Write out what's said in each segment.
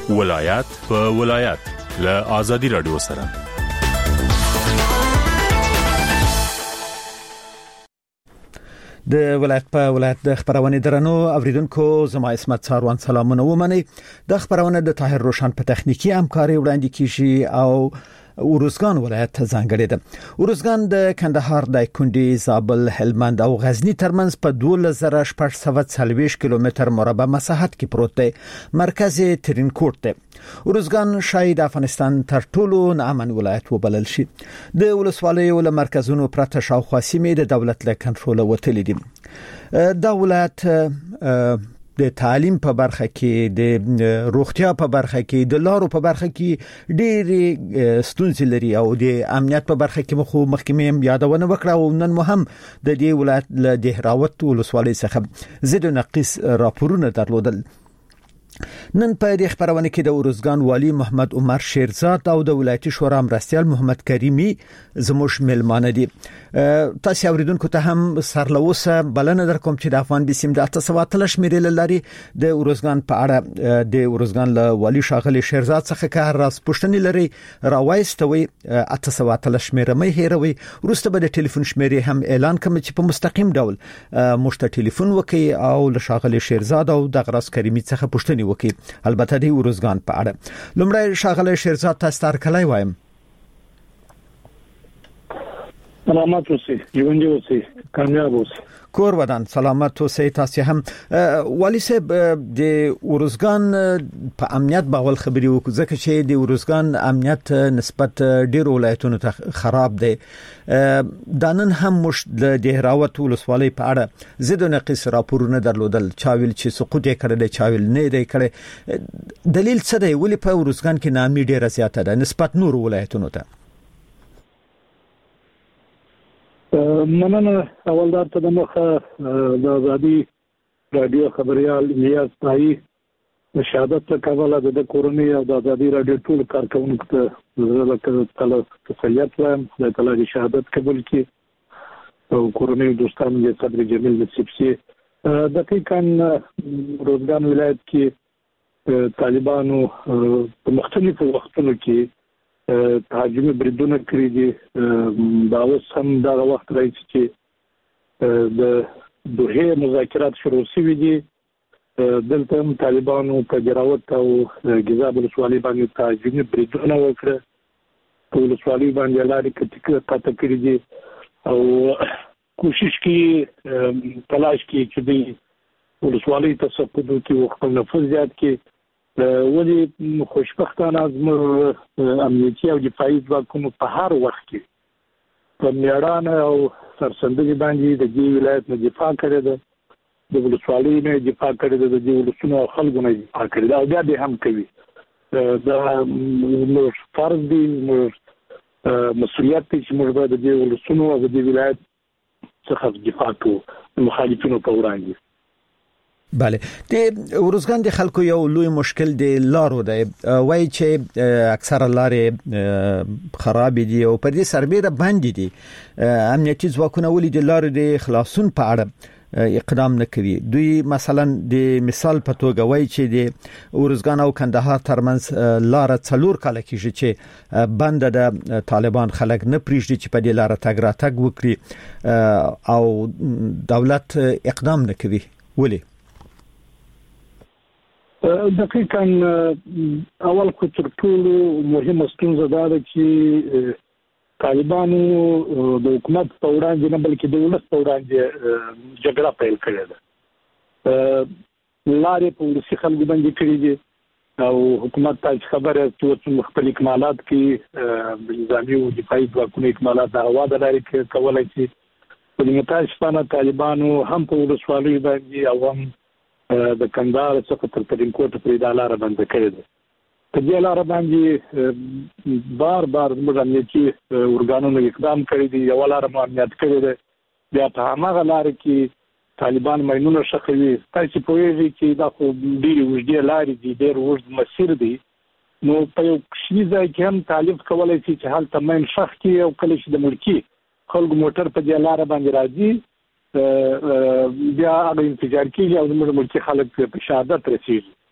ولایت په ولایت له آزادي رادیو سره. د ولایت په ولایت د خبرونه درنو اوریدونکو زما اسمت ساروان سلامونه ومني. د خبرونه د طاهر روشن په تخنیکی همکاري وړاندې کیږي او ورزګان ولایت ځانګړی ده. ورزګان د کندهار، دایکنډي، زابل، هلمند او غزنی ترمنځ په 12640 کیلومتر مربع مساحت کې پروت دی. مرکز ترینکوټ دی. ورزګان شاید افغانستان تر ټولو نامن ولایت وبلل شي. د ولسوالیو له مرکزونو پرته شاوخوا سیمې د دولت له کنټرول وتلې دي. دا ولایت د تعلیم په برخه کې، د روغتیا په برخه کې، د لارو په برخه کې ډېری ستونزې لري او د امنیت په برخه کې مخکې یادونه وکړه او نن مهم د دې ولایت له دهراوت ولسوالۍ څخه زید نقیص راپورونه درلودل. نن په دې خبرونه کې د ورزګان والی محمد عمر شیرزاد او د ولایتي شورا مرستیال محمد کریمی زموږ ملمانه دي. تاسو اوریدونکو ته هم سرلوسه بلنه در کوم چې د افغان بسیم د 813 شمیرې لري د ورزګان په اړه د ورزګان له والی شاغلی شیرزاد څخه کار راس پښتني لري راوایستوي 813 شمیره مې هیروي. وروسته به د ټلیفون شمیرې هم اعلان کوم چې په مستقیم ډول مشته ټلیفون وکي او له شاغلی شیرزاد او د غراس کریمی څخه پښتني وکي. البته د ورزګان په اړه لومړی شاغلی شیرزاد تاسو ته کلای وایم. سلامات اوسئ، ژوندي اوسئ، کامیاب اوسئ. کور ودان سلامت اوسئ. تاسو هم والی صاحب د ورزګان په امنیت باور خبري وکړه ځکه چې د ورزګان امنیت نسبت ډیر ولایتونو ته خراب دی. دانن هم مش د دهراوت ولسوالۍ په اړه زید نقیص راپورونه درلودل. چاویل چې سقوط یې کړی دی، چاویل نه دی کړی. دلیل څه دی ولی په ورزګان کې نامي ډیره زیاته ده نسبت نور ولایتونو ته؟ مننه. اولدار ته د مخه د آزادي رادیو خبريال الیاس تایی شهادت کابل د کورنۍ او د آزادي رادیو ټول کارکونکو ته زه کله تسلیت وایم د کله شهادت قبول کی او کورنۍ دوستان یې صدر جمیل نصیبسی دقیقاً روزګان ولایت کې طالبانو په مختلفو وختونو کې تهاجمي بریدونه کړی دي. دا اوس هم دا وخت راځي چې د دوه مذاکرات شروع شوي دي. دلته هم طالبانو په جراوت او ګزاب ولسوالۍ باندې تهاجمي بریدونه وکړه. په ولسوالۍ باندې لارې قطع کړې دي او کوشش کوي تلاش کوي چې د ولسوالۍ تسقط وکړي او خپل نفوذ زیات کړي. ولی خوشبختانه زموږ امنیتي او دفاعي ځواکونو په هر وخت کې په میړانه او سرسندګي باندې د دې ولایت نه دفاع کړې ده، د ولسوالۍ نه دفاع کړې ده، د دې ولسونو او خلکو نه دفاع کړې ده او بیا به هم کوي. دا موږ فرض دی، موږ مسؤلیت دی چې موږ باید د دې ولسونو او د دې ولایت څخه دفاع کوو مخالفینو په وړاندې. بله، د ورزګان د خلکو یو لوی مشکل د لارو دی. وایي چې اکثره لارې خراب دي او په دې سربېره باندې دي. امنیتي ځواکونه ولې د لارو د خلاصون په اړه اقدام نه کوي؟ دوی مثلا د مثال په توګه وایي چې د ورزګان او کندهار ترمنځ لار 4 کال کېږي چې بند د طالبان خلک نه پریږدي چې په دې لار تګ راتګ وکړي او دولت اقدام نه کوي. ولې؟ دقیقاً اول خو تر ټولو مهمه ستونزه دا ده چې طالبانو د حکومت په وړاندې نه بلکې د ولس په وړاندې جګړه پیل کړې ده. لارې په ولسي خلکو باندې کړې دي او حکومت ته خبره چې خپل اکمالات کې نظامي او دفاعي ځواکونو اکمالات د هوا د لارې کولای شي. په دې متاسفانه طالبانو هم په ولسوالۍ باندې او هم د کندهار څخه تر ترینکوټ پورې د لار بند کړې ده. په دې لار باندې بار موږ امنیتي ورګانونو اقدام کړی دی. یو لار مو امنیت کړی دی، بیا په هغه لار کې طالبان ماینونه شخوي. تاسو په ویږي چې دا خو ډېر وژدي لارې دي، ډېر وژد مسیر دی. نو په یو شي ځای کې هم طالب کولای شي چې هلته ماین شخ کې او کله چې د ملکی خلک موټر په دې لار باندې راځي بیا هغه انفجار کیږي او د ملکی خلک په شهادت رسیږي.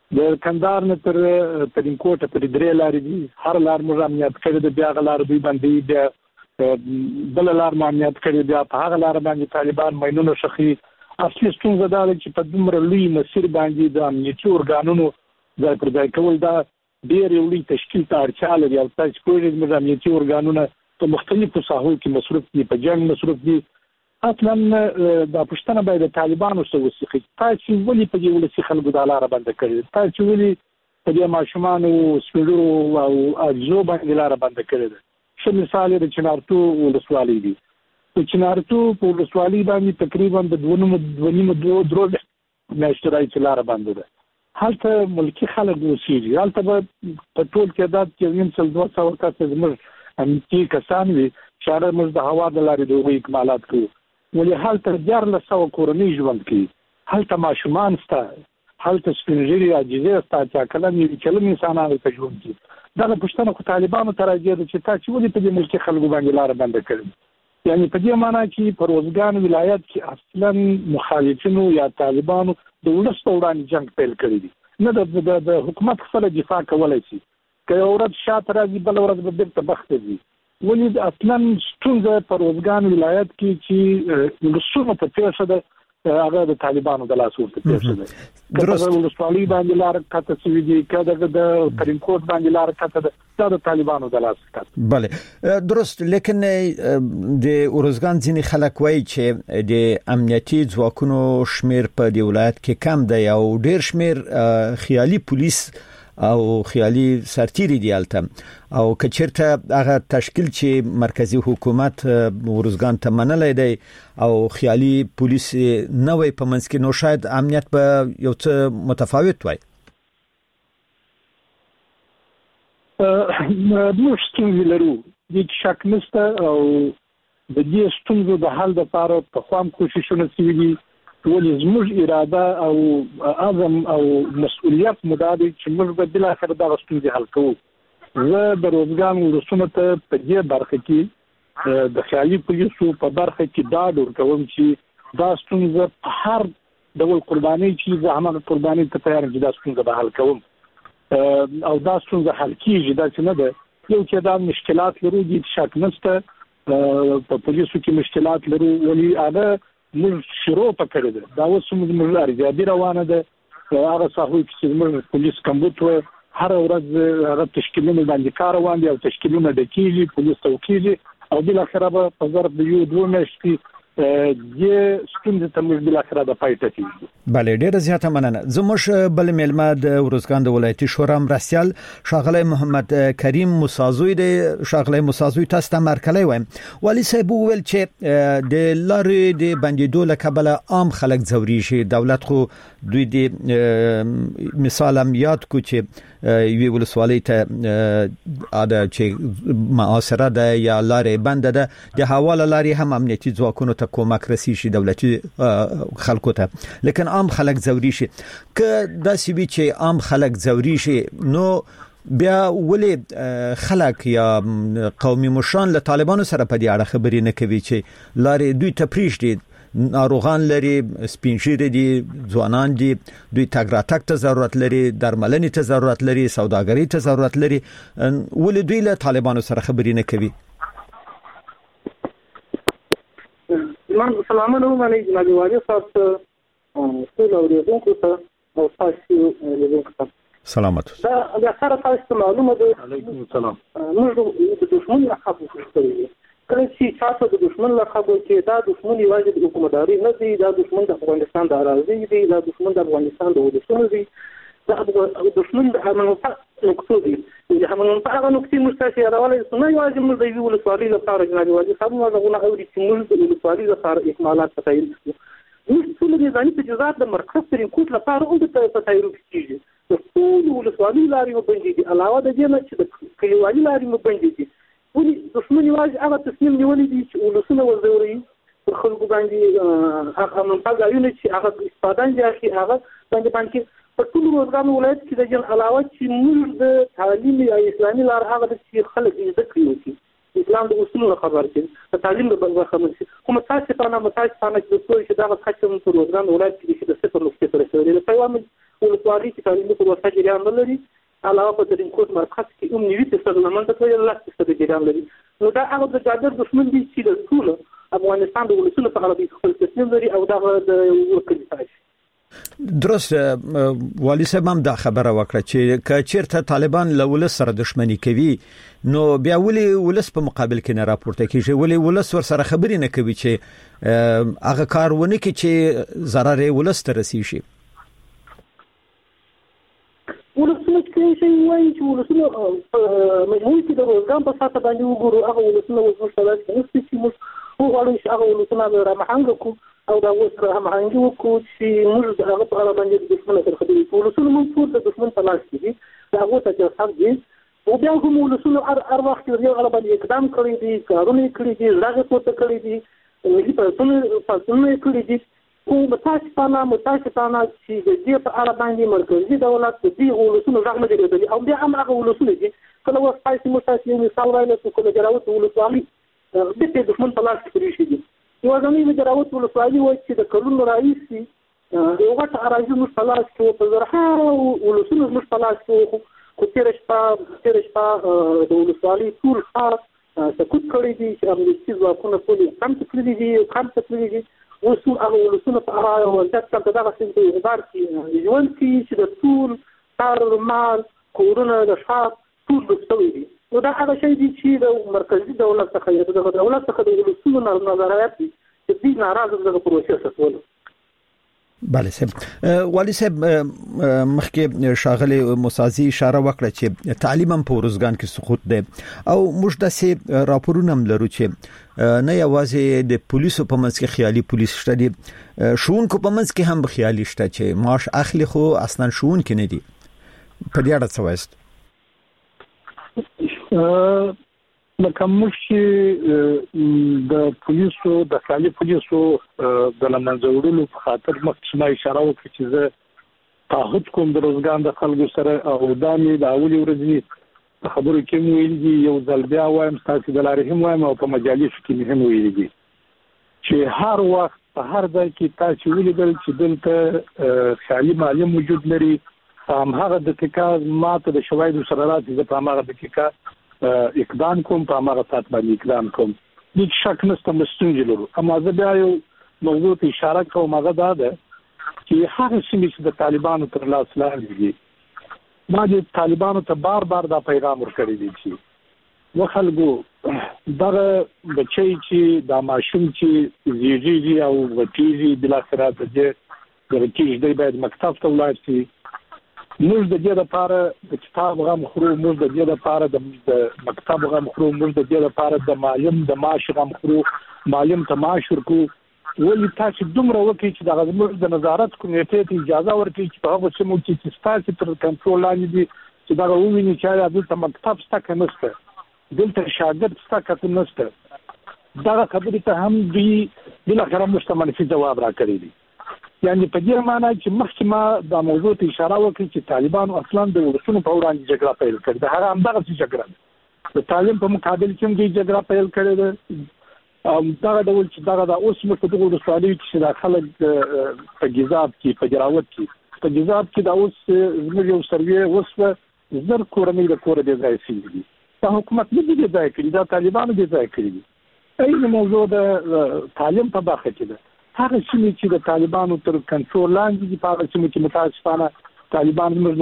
د کندهار نه تر ترینکوټ پورې درې لارې دي. هر لار موږ امنیت کړی د بیا غلار دوی باندې د بل لار امنیت کړی بیا په هغه لار باندې طالبان مینونه شخي. اصلي ستونزه دا ده چې په دومره لوی مسیر باندې د امنیتي ارګانونو ځای پر ځای کول دا ډېر یو لوی تشکیل ته اړتیا لري. او تاسو کولی موږ امنیتي ارګانونه په مختلفو ساحو کې مصروف دي، په جنگ مصروف دي. اصلا دا پښتنه باید د طالبانو سره وسیخي. تاسو ولې په دې ولسی خلکو د لار باندې کړی؟ تاسو ولې په دې ماشومان او سپیډو او اجزو باندې لار باندې کړی؟ څه مثال د چنارتو ولسوالۍ دی. په چنارتو په ولسوالۍ باندې تقریبا د 2.5 میاشتې راځي لار باندې ده. هلته ملکی خلک اوسېږي. هلته په ټول تعداد کې 200 کسان زموږ امنیتي کسان وي چې موږ د هوا د لارې د هغوی اکمالات کوو. ولې هلته 1400 کورنۍ ژوند کوي. هلته ماشومان شته، هلته سپین ږیري عاجزې شته چې کلن یې چلم انسانان په ژوند کوي. دغه پوښتنه خو طالبانو ته راځي چې تاسو ولې په دې ملکي خلکو باندې لار بنده کړئ؟ یعنی په دې معنی چې په روزګان ولایت کې اصلا مخالفینو یا طالبانو د ولس په وړاندې جنگ پیل کړی دی. نه د حکومت خپل دفاع کولای شي. که یو ورځ شاته راځي بل ورځ به بیرته بخته وي. ولې اصلا ستونزه په روزګان ولایت کې چې لسونه په پیښه ده هغه د طالبانو د لاس ورته پیښه ده. درست ولسوالۍ باندې لار کته سوي دي، کله د ترینکوټ باندې لار کته ده د طالبانو د لاس کته. بله درست. لیکن د روزګان ځینې خلک وایي چې د امنیتي ځواکونو شمیر په دې ولایت کې کم دی او ډیر شمیر خیالي پولیس او خیالي سرتیري دی الته او کچرته هغه تشکیل چې مرکزی حکومت ورزګان ته منلای دی او خیالي پولیس نه وي په منځ کې، نو شاید امنیت به یو څه متفاوت وي. موږ ستونزې لرو، هیڅ شک نشته. او د دې ستونزو د حل لپاره په خام کوششونه شوي دي. ولې زموږ اراده او عزم او مسؤلیت مداري چې موږ به بل اخر دا ستونزې حل کوو. زه د روزګان ولسونو ته په دې برخه کې د خیالي پولیسو په برخه کې دا ورکوم چې دا ستونزه په هر ډول قرباني چې زه هم قرباني ته تیار یم چې دا ستونزه به حل کوم او دا ستونزه حل کیږي. دا چې نه ده یو چې دا مشکلات لرو دي شک نشته. په پولیسو کې مشکلات لرو ولې هغه موږ شروع پکړو ده. دا اوس موږ ارزیابي روانه ده. هغه صاحب چې موږ پولیس کمبوت و هر ورځ هغه تشکیلونه باندې کار روان دي او تشکیلونه د کیږي پولیس توکیږي او بل اخره په ظرف د 2 میاشتې د ستونزې ته موږ بل اخره د پایته کیږي. بله ډیره زیاته مننه. زموږ بل ملما د ورزګان د ولایتي شورا مرستيال شاغلی محمد کریم موسازوی دی. شاغلی موسازوی تاسو ته مرکلی وایم. ولی صاحب ویل چې د لارې د بندیدو لکبل عام خلک زوري شي. دولت خو دوی د مثال هم یاد کو چې یوه ولسوالۍ ته اده چې معاصره ده یا لارې بند ده د حواله لارې هم امنیتي ځواکونو ته کومک رسي شي دولتي خلکو ته. لیکن عام خلک زوري شي. که داسې وي چې عام خلک زوري شي نو بیا ولې خلک یا قومي مشران له طالبانو سره په دې اړه خبرې نه کوي چې لارې دوی ته پریږدي؟ ناروغان لري، سپینشيري دي، ځوانان دي، دوی تګ راتګ ته ضرورت لري، درملنې ته ضرورت لري، سوداګرۍ ته ضرورت لري. ولې دوی له طالبانو سره خبرې نه کوي؟ سلامونه باندې جناب والی صاحب ټول اوریدونکو ته او تاسو لیدونکو ته سلامت. دا سره تاسو معلومه ده. علیکم السلام. موږ د دښمن لقب ورکړی. کله چې تاسو د دښمن لقب کې دا دښمن یوازې د حکومتداري نه دی، دا دښمن د افغانستان د اراضي دی، دا دښمن د افغانستان د ولسونو دی، دا دښمن د امنیت نقطو دی. د امنیت هغه نقطې مستشي راولای نه یوازې موږ د ولسوالۍ لپاره جناب والی صاحب موږ اوري چې موږ د ولسوالۍ لپاره اکمالات تایید کړو. موږ ټول د ځاني تجهیزات د مرکز ترینکوټ لپاره هم د تایید کیږي. د ټول ولسوالۍ لارې مبندي دي، علاوه د دې نه چې د کلیوالي لارې مبندي دي. ولې دښمن یوازې هغه تصمیم نیولی دی چې ولسونه وزوري پر خلکو باندې هغه منطقهونه چې هغه استفاده دي هغه باندې په ټول روزګان ولایت کې د جن علاوه چې موږ د تعلیم یا اسلامي لار هغه چې خلک زده کړي اسلام د اصولو خبر کې د تعلیم د بنځه خبر شي. کوم تاسو په نامه چې د څو چې دا خاصه په روزګان ولایت کې د صفر نقطې پر رسیدل. په یوه ولسوالۍ کې تعلیمي پروسه جریان نه لري، علاوه په دریم کوټ مرکز کې 90% له منځه تللي 10% جریان لري. نو دا هغه د جادر دښمن دي چې د ټول افغانستان د ولسونو په اړه خپل تصمیم لري او دا د وکړي. درست والی صاحب هم دا خبره وکړه چې کچیرته طالبان له ولس سره دښمنی کوي نو بیا ولې ولس په مقابل کې نه راپورته کیږي، ولې ولس ور سره خبرې نه کوي چې هغه کارونه کې چې ضرر ولس ته رسیږي. ولسونه کې شي وایي چې ولسونه مجموعي کې د روزګان په ساته باندې وګورو، هغه ولسونه وسمشتلات چې موږ وغواړو چې هغه ولسونه رامحنګ کو او دا اوس رامحنګ وکړو چې موږ د هغه په اړه باندې د دښمن سره خبرې کوو. ولسونه موږ ټول د دښمن په لاس کې دي، دا هغه ته چې حق دي او بیا هم ولسونه هر وخت یو اړه باندې اقدام کړی دي، کارونه کړی دي، راغه پورته کړی دي، ملي پاڅونونه کړی دي. او متاسفانه چې د دې په اړه باندې مرکزي دولت د دې ولسونو غږ نه دی اورېدلی او بیا هم هغه ولسونه دي کله وخت پای متاسف یو مثال وایي چې کله جراوت ولسوالي د دښمن په لاس کې پرېښي دي. یو ځانګړی جراوت ولسوالي وایي چې د کلونو راهیسې یو غټ اراضي موږ په لاس کې په زرهاوو ولسونه موږ په لاس کې خو تېره شپه د ولسوالي ټول ښار سقوط کړی دي چې امنیتي ځواکونه ټول کم تللي دي. اوس هغه ولسونه په هغه وضعیت کې دغه څه په اعتبار کې ژوند کوي چې د ټول کار مال کورونه د ښار ټول ډوب دي. نو دا هغه شی دي چې د مرکزي دولت څخه د ولسونو نظریات دي چې دوی ناراضه دغه پروسې ستول. بله صاحب، والی صاحب مخکې شاغلی موسازی اشاره وکړه چې تعلیم هم په ورزګان کې سقوط دی او موږ داسې راپورونه هم لرو چې نه یوازې د پولیسو په منځ کې خیالي پولیس شته دي، ښوونکو په منځ کې هم خیالي شته چې معاش اخلي خو اصلا ښوونکي نه دي. په دې اړه څه وایست؟ لکه موږ چې د پولیسو د خیالي پولیسو د لمنځه وړلو په خاطر مخکې ما اشاره وکړه چې زه تعهد کوم د روزګان د خلکو سره او دا مې د اولې ورځې په خبرو کې مې ویلي دي، یو ځل بیا وایم ستاسو د لارې هم وایم او په مجالسو کې مې هم ویلي دي چې هر وخت په هر ځای کې تاسو ولیدل چې دلته خیالي معلم وجود لري، په هماغه دقیقه ماته د شواهدو سره راځي، زه په هماغه دقیقه اقدام کوم، په هغه سات باندې اقدام کوم. هیڅ شک نشته مستنجل لرو. اما زه بیا یو موضوع ته اشاره کوم، هغه دا ده چې هغه سیمې چې د طالبانو تر لاس لاندې دي ما د طالبانو ته بار دا پیغام ورکړی دی چې و خلکو دغه بچی چې دا ماشوم چې زیږیږي او غټیږي بلاخره د دې غټیږي دی باید مکتب ته ولاړ شي. موږ د دې لپاره د کتاب غم خورو، موږ د دې لپاره د مکتب غم خورو، موږ د دې لپاره د معلم د معاش غم خورو، معلم ته معاش ورکو. ولې تاسو دومره وکړئ چې د موږ د نظارت کمیټې ته اجازه ورکړي چې په هغه سیمو کې چې ستاسو تر کنټرول لاندې دي چې دا وویني چې دلته مکتب شته که نشته، دلته شاګرد شته که نشته. دغه خبرې ته هم دوی بالاخره موږ ته منفي ځواب راکړی دی. یعنی په دې معنی چې مخکې ما دا موضوع ته اشاره وکړه چې طالبانو اصلا د ولسونو په وړاندې جګړه پیل کړې ده، هغه همدغه جګړه ده، د تعلیم په مقابل کې هم دوی جګړه پیل کړې ده. دغه ډول چې دغه اوس موږ په دغه ولسوالۍ چې دا خلک په ګیزاب کې په جراوت کې دا اوس زموږ یو سروې اوس زر کورنۍ د کوره دې ځای شوي دي. دا حکومت نه دې ځای کړي، دا طالبانو دې ځای کړي دي. این موضوع د تعلیم په برخه کې ده. هغه سیمې چې د طالبانو تر کنټرول لاندې دي په هغه سیمو کې متاسفانه طالبان موږ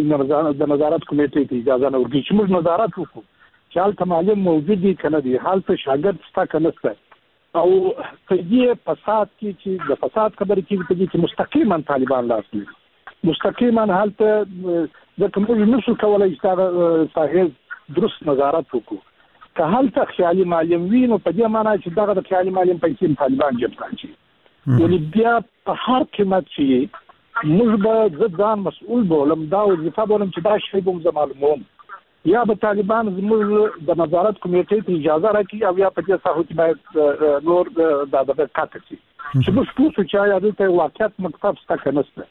د نظارت کمیټې ته اجازه نه ورکوي چې موږ نظارت وکړو چې هلته معلم موجود دي که نه دي، هلته شاګرد شته که نشته. او په دې فساد کې چې د فساد خبرې کېږي په دې کې مستقیما طالبان لاس لري، مستقیما هلته ځکه موږ نشو کولی چې دغه ساحې درست نظارت وکړو. که هلته خیالي معلم وي نو په دې معنی چې دغه د خیالي معلم پیسې طالبان جیب ته اچوي. ولې بیا په هر قیمت چې موږ به ځان مسؤل بولم، دا وظیفه بولم چې دا شی به زه معلوموم، یا به طالبان زموږ د نظارت کمیټې ته اجازه راکړي او یا په دې ساحو کې باید نور دا دغه قطع شي چې موږ پوه شو چې آیا دلته واقعیت مکتب شته که نشته.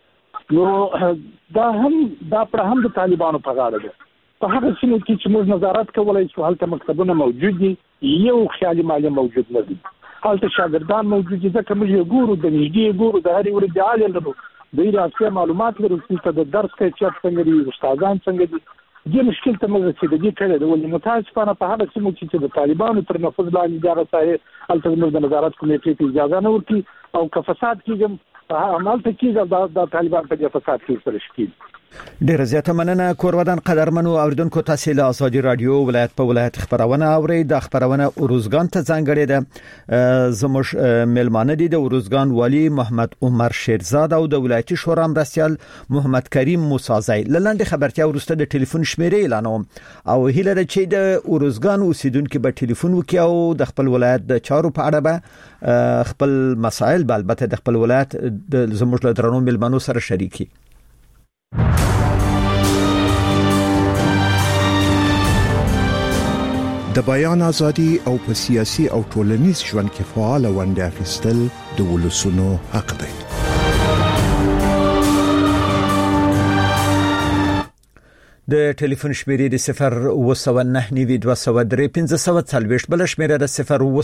نو دا پر هم د طالبانو په غاړه ده. په هغه سیمو کې چې موږ نظارت کولی شو هلته مکتبونه موجود دي، یو خیالي معلم موجود نه دي، هلته شاګردان موجود دي، ځکه موږ یې ګورو، د نږدې ګورو، د هرې ورځې حال لرو د راسي معلومات ورسې ته د درس کیفیت څنګه دي استادان څنګه دي د مشکل ته موږ چې د دې کړه د ولې متاسفانه په هغه سیمو چې د طالبانو تر نفوذ لاندې دغه ساحه الته د نظارت کمیټې ته اجازه نه ورکړي او که فساد کیږي عمل ته کیږي د طالبان په فساد کې سره شکیل. ډیر زیاته مننه کورودان قدرمنو اوریدونکو تاسو له ازادي رادیو ولایت په ولایت خبرونه اوري د خبرونه اوروزګان ته ځانګړي ده زموږ ملمانه دي د اوروزګان والی محمد عمر شیرزاد او د ولایتي شورا مرستيال محمد کریم موسازی لاندې خبرتیا ورسته د ټلیفون شمیرې اعلانوم او هیله ده چې د اوروزګان اوسیدونکو به ټلیفون وکړي او د خپل ولایت د چارو په اړه به خپل مسائل البته د خپل ولایت د زموږ له درنو ملمنو سره شریکي. د بیان ازادي او په سیاسي او ټولنیز ژوند کې فعال ونډه اخیستل د ولسونو حق دی. د ټلیفون شمیرې د 01992031540 بل شمیره د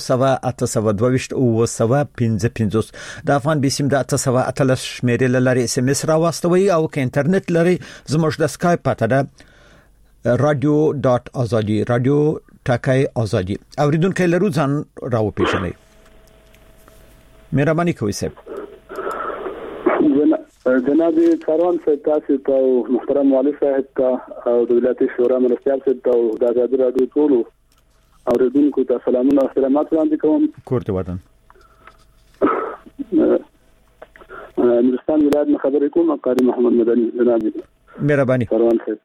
01822 د افغان بیسیم د 813 شمیرې لاري اس ام اس راوستوي او که انټرنیټ لري زموږ د اسکایپ پته ده radio.azadi radio ټاکای ازادي اوریدونکو لرو ځان راو پیژنئ. مهرباني کوئ صاحب. جناب کاروان صاحب تاسو ته محترم والي صاحب ته او د ولایتي شورا مرستيال صاحب ته د آزادي رادیو ټولو اوریدونکو ته سلامونه او احترامات وړاندې کوم. کورته وطن نورستان ولایت خبرې کوم قاری محمد مدني جناب. مهرباني کاروان صاحب.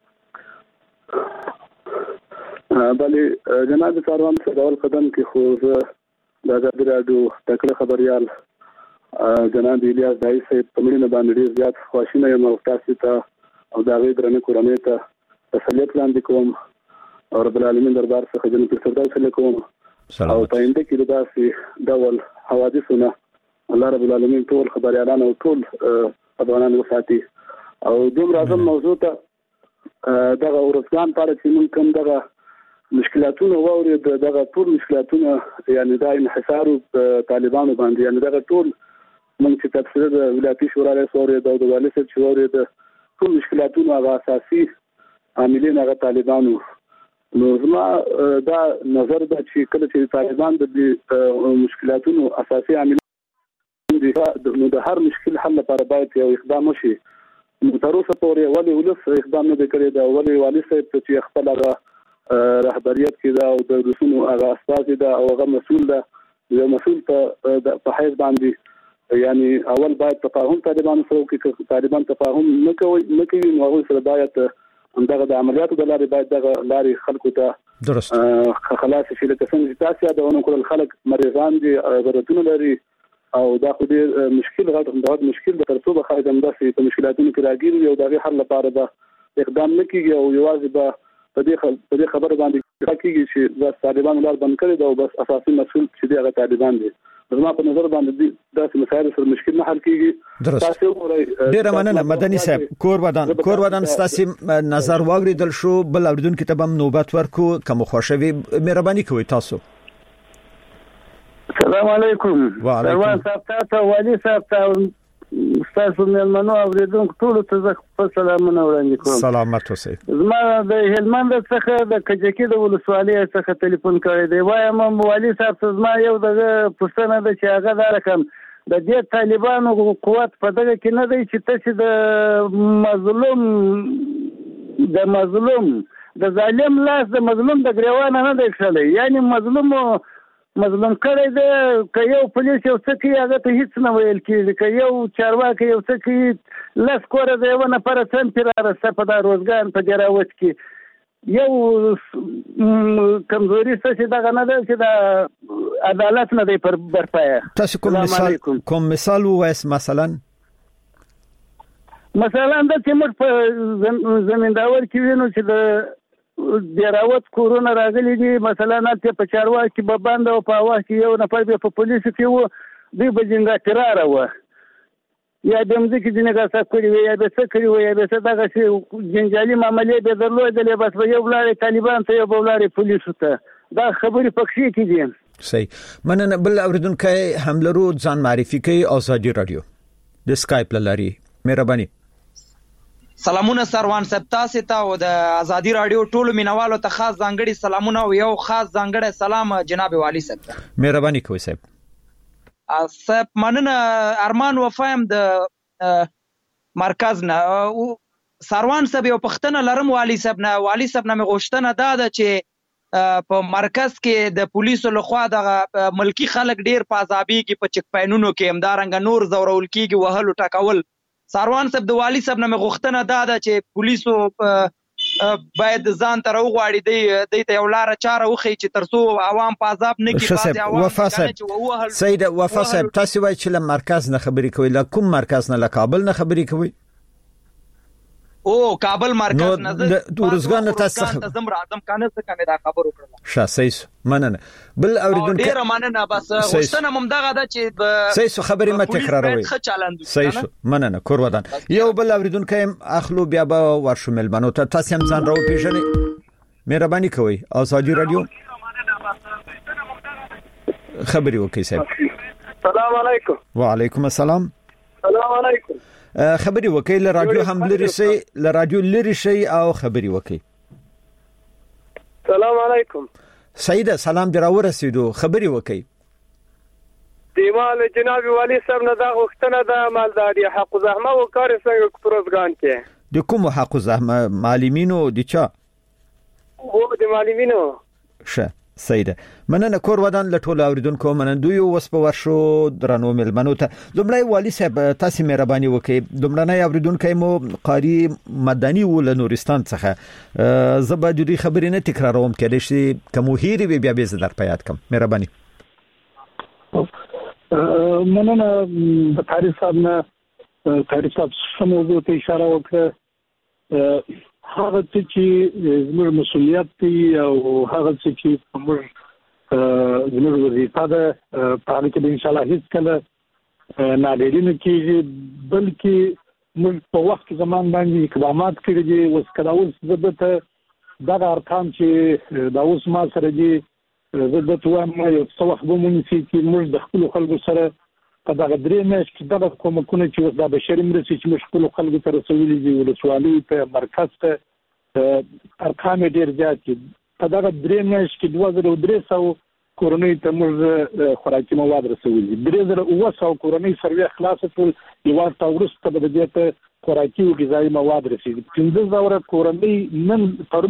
بله جناب کاروان صاحب اول قدم کې خو د آزادي رادیو تکړه خبريال جناب الیاس دای صاحب په مړینه باندې ډیر زیات خواشینه یم او تاسو ته او دا غي درنه کورنۍ ته تسلیت وړاندې کوم او رب العالمین دربار څخه جنت الفردوس لیکوم او پاینده کې داسې ډول حوادثونه الله رب العالمین ټول خبريالان او ټول افغانان وساتي او دوم راځم موضوع ته دغه ورسګان پر چې موږ کوم دغه مشکلاتونه ووري دغه ټول مشکلاتونه یعنی دا انحصار طالبانو باندې یعنی دغه ټول موږ چې تفسیر د ولایتي شورا رئیس او د والي صاحب شورا د ټول مشکلاتونو هغه اساسي عاملین هغه طالبانو. نو زما دا نظر ده چې کله چې طالبان د مشکلاتونو اساسي عاملین دي نو د هر مشکل حل لپاره باید یو اقدام وشي. نو تر اوسه پورې ولې ولس اقدام نه کړی دا ولې والي صاحب چې خپل هغه رهبریت کې دا او د رسونو هغه اساس دا او هغه مسؤل ده یو مسؤل په حیث باندې یعنی اول باید تفاهم طالبان سره کې طالبان تفاهم نه کوي نو هغه سره باید همدغه د عملیاتو د لارې باید دغه لارې خلکو ته درست خلاص شي لکه څنګه چې تاسو دا ونه کول خلک مریضان دي ضرورتونه لري او دا خو دې مشکل غټ مشکل د ترڅو به خلک هم داسې په مشکلاتونو کې راګیر او دغه حل لپاره به اقدام نه کیږي او یوازې به په دې خبره باندې کېږي چې د طالبانو لار بند کړي دا او بس اساسي مسؤل چې دغه طالبان دي. زما په نظر باندې داسې مسایل سره مشکل نه حل کیږي. تاسو ډیر مننه مدني صاحب. کورودان تاسو نظر واوریدل شو بل اوریدونکو ته هم نوبت ورکو کوم خوشوي مهرباني کوئ تاسو. السلام علیکم. وعلیکم السلام والي صاحب تاسو مېلمنو اوریدونکو ټول ته په سلامونه وړاندې کوم. سلامت اوسئ. زما د هلمند څخه د کجکی د ولسوالۍ څخه ټلیفون کړی دی. وایم والي صاحب زما یو دغه پوښتنه ده چې هغه دا رقم د دې طالبانو قوت په دغه کې نه دی چې تاسو د مظلوم د ظالم لاس د مظلوم د ګریوان نه دی کړی یعنی مظلوم کړی دی که یو پولیس یو څه کوي هغه ته هیڅ نه ویل کېږي که یو چارواکي یو څه کوي لس کوره د یوه نفره څن پرې راسته په دا روزګان په دې راوت کې یو کمزوري څه چې دغه نه ده چې د عدالت نه دی پر برپایه. تاسو کوم مثال ووایاست مثلا د چې موږ په زمینداور کې وینو چې د راوت کورونه راغلي دي مثلا نالته په چارواکي به بند او په واخ کې یو نفر به په پولیسو کې وو دوی به جنګا ترار وو یا دمځ کې جنګا سکري وي یا به سکري وي یا به دغه شي جنجالي معاملې به درلودلې بس به یو بلاره طالبان ته یو بلاره پولیسو ته دا خبرې پکې کې دي. صحیح مننه. بل اوریدونکو حملرو ځان معرفي کوي ازادي رادیو د اسکایپ لاري مهرباني. سلامونه سروان صاحب، تاسو ته او د ازادي رادیو ټولو مینوالو ته خاص ځانګړي سلامونه او یو خاص ځانګړی سلام جناب والی صاحب. مهرباني کوئ صاحب. صاحب مننه. ارمان وفایم د مرکز نه سروان صاحب یو پښتنه لرم والی صاحب نه مې غوښتنه ده چې په مرکز کې د پولیسو لخوا د ملکی خلک ډیر پازابیږي په چک پاینونو کې همدارنګه نور زورول کیږي وهلو ټاکول. سروان صاحب د والی صاحب نه مې غوښتنه ده چې پولیسو باید ځان ته راوغواړي دی ته یو لاره چاره وخی چې ترڅو عوام پازاب نه کی پاز عوام وفا صاحب سید وفا صاحب تاسو وایي چې له مرکز نه خبرې کوي، له کوم مرکز نه؟ له کابل نه خبرې کوي؟ او کابل مرکز نه د ورزګان تاسو زم راځم کنه څه کنه دا خبر وکړه. شاسیس مننه بل اوریدونکو ډیر مننه. بس غوښتنه مم دغه ده چې سیس خبرې مت تکراروي. سیس مننه کور ودان. یو بل اوریدونکو اخلو بیا به ورشمل منو ته تاسو هم ځان راو پیژنې. مهرباني کوئ ازادي رادیو خبري وکي صاحب. السلام علیکم. وعلیکم السلام. السلام علیکم. خبري وکي له رادیو هم لري شي او خبري وکي. السلام علیکم. سیده سلام درا ورسېدو خبري وکي. دیمال جناب والی صاحب نه دا غوښتنه ده مالداري حق زحمه او کار څنګه پروزګان کې د کوم حق زحمه معلمینو د چا او د معلمینو شه سیده مننه کور ودان لټول اوریدونکو منندوی وس په ورشو درنو ملمنو ته. لومړی والی صاحب تاسو مهرباني وکړئ. لومړنۍ اوریدونکو مو قاری مدني ول نورستان څخه زبا د دې خبرې نه تکراروم کړي چې کوم هیری بیا به زدر پیات کم. مهرباني. مننه د تاریخ صاحب نه تاریخ صاحب سموږ ته اشاره وکړه. هغه چې زموږ مسؤلیت دی او هغه چې زموږ وظیفه ده په هغه کې ان شاء الله هیڅ کله ناډیری نه کیږي بلکې موږ په وخت زمان باندې اقدامات کړی دي. اوس کله اوس زبته دا ارقام چې دا اوس ما سره دي زبته وایم یو څه وخت به مونږ چې موږ د خپل خلکو سره په دغه درې میاشتې کې دغه کومکونه چې اوس د بشري مرستې چې موږ خپلو خلکو ته رسولي دي ولسوالۍ ته مرکز ته ارقام ډېر زیات دي. په دغه درې میاشتې کې 2300 کورنۍ ته موږ خوراکي مواد رسولي دي. 3700 کورنۍ سروې خلاصه کړل. یو وخت وروسته به دې ته خوراکي او غذایي مواد رسیدي. 15,000 کورنۍ نن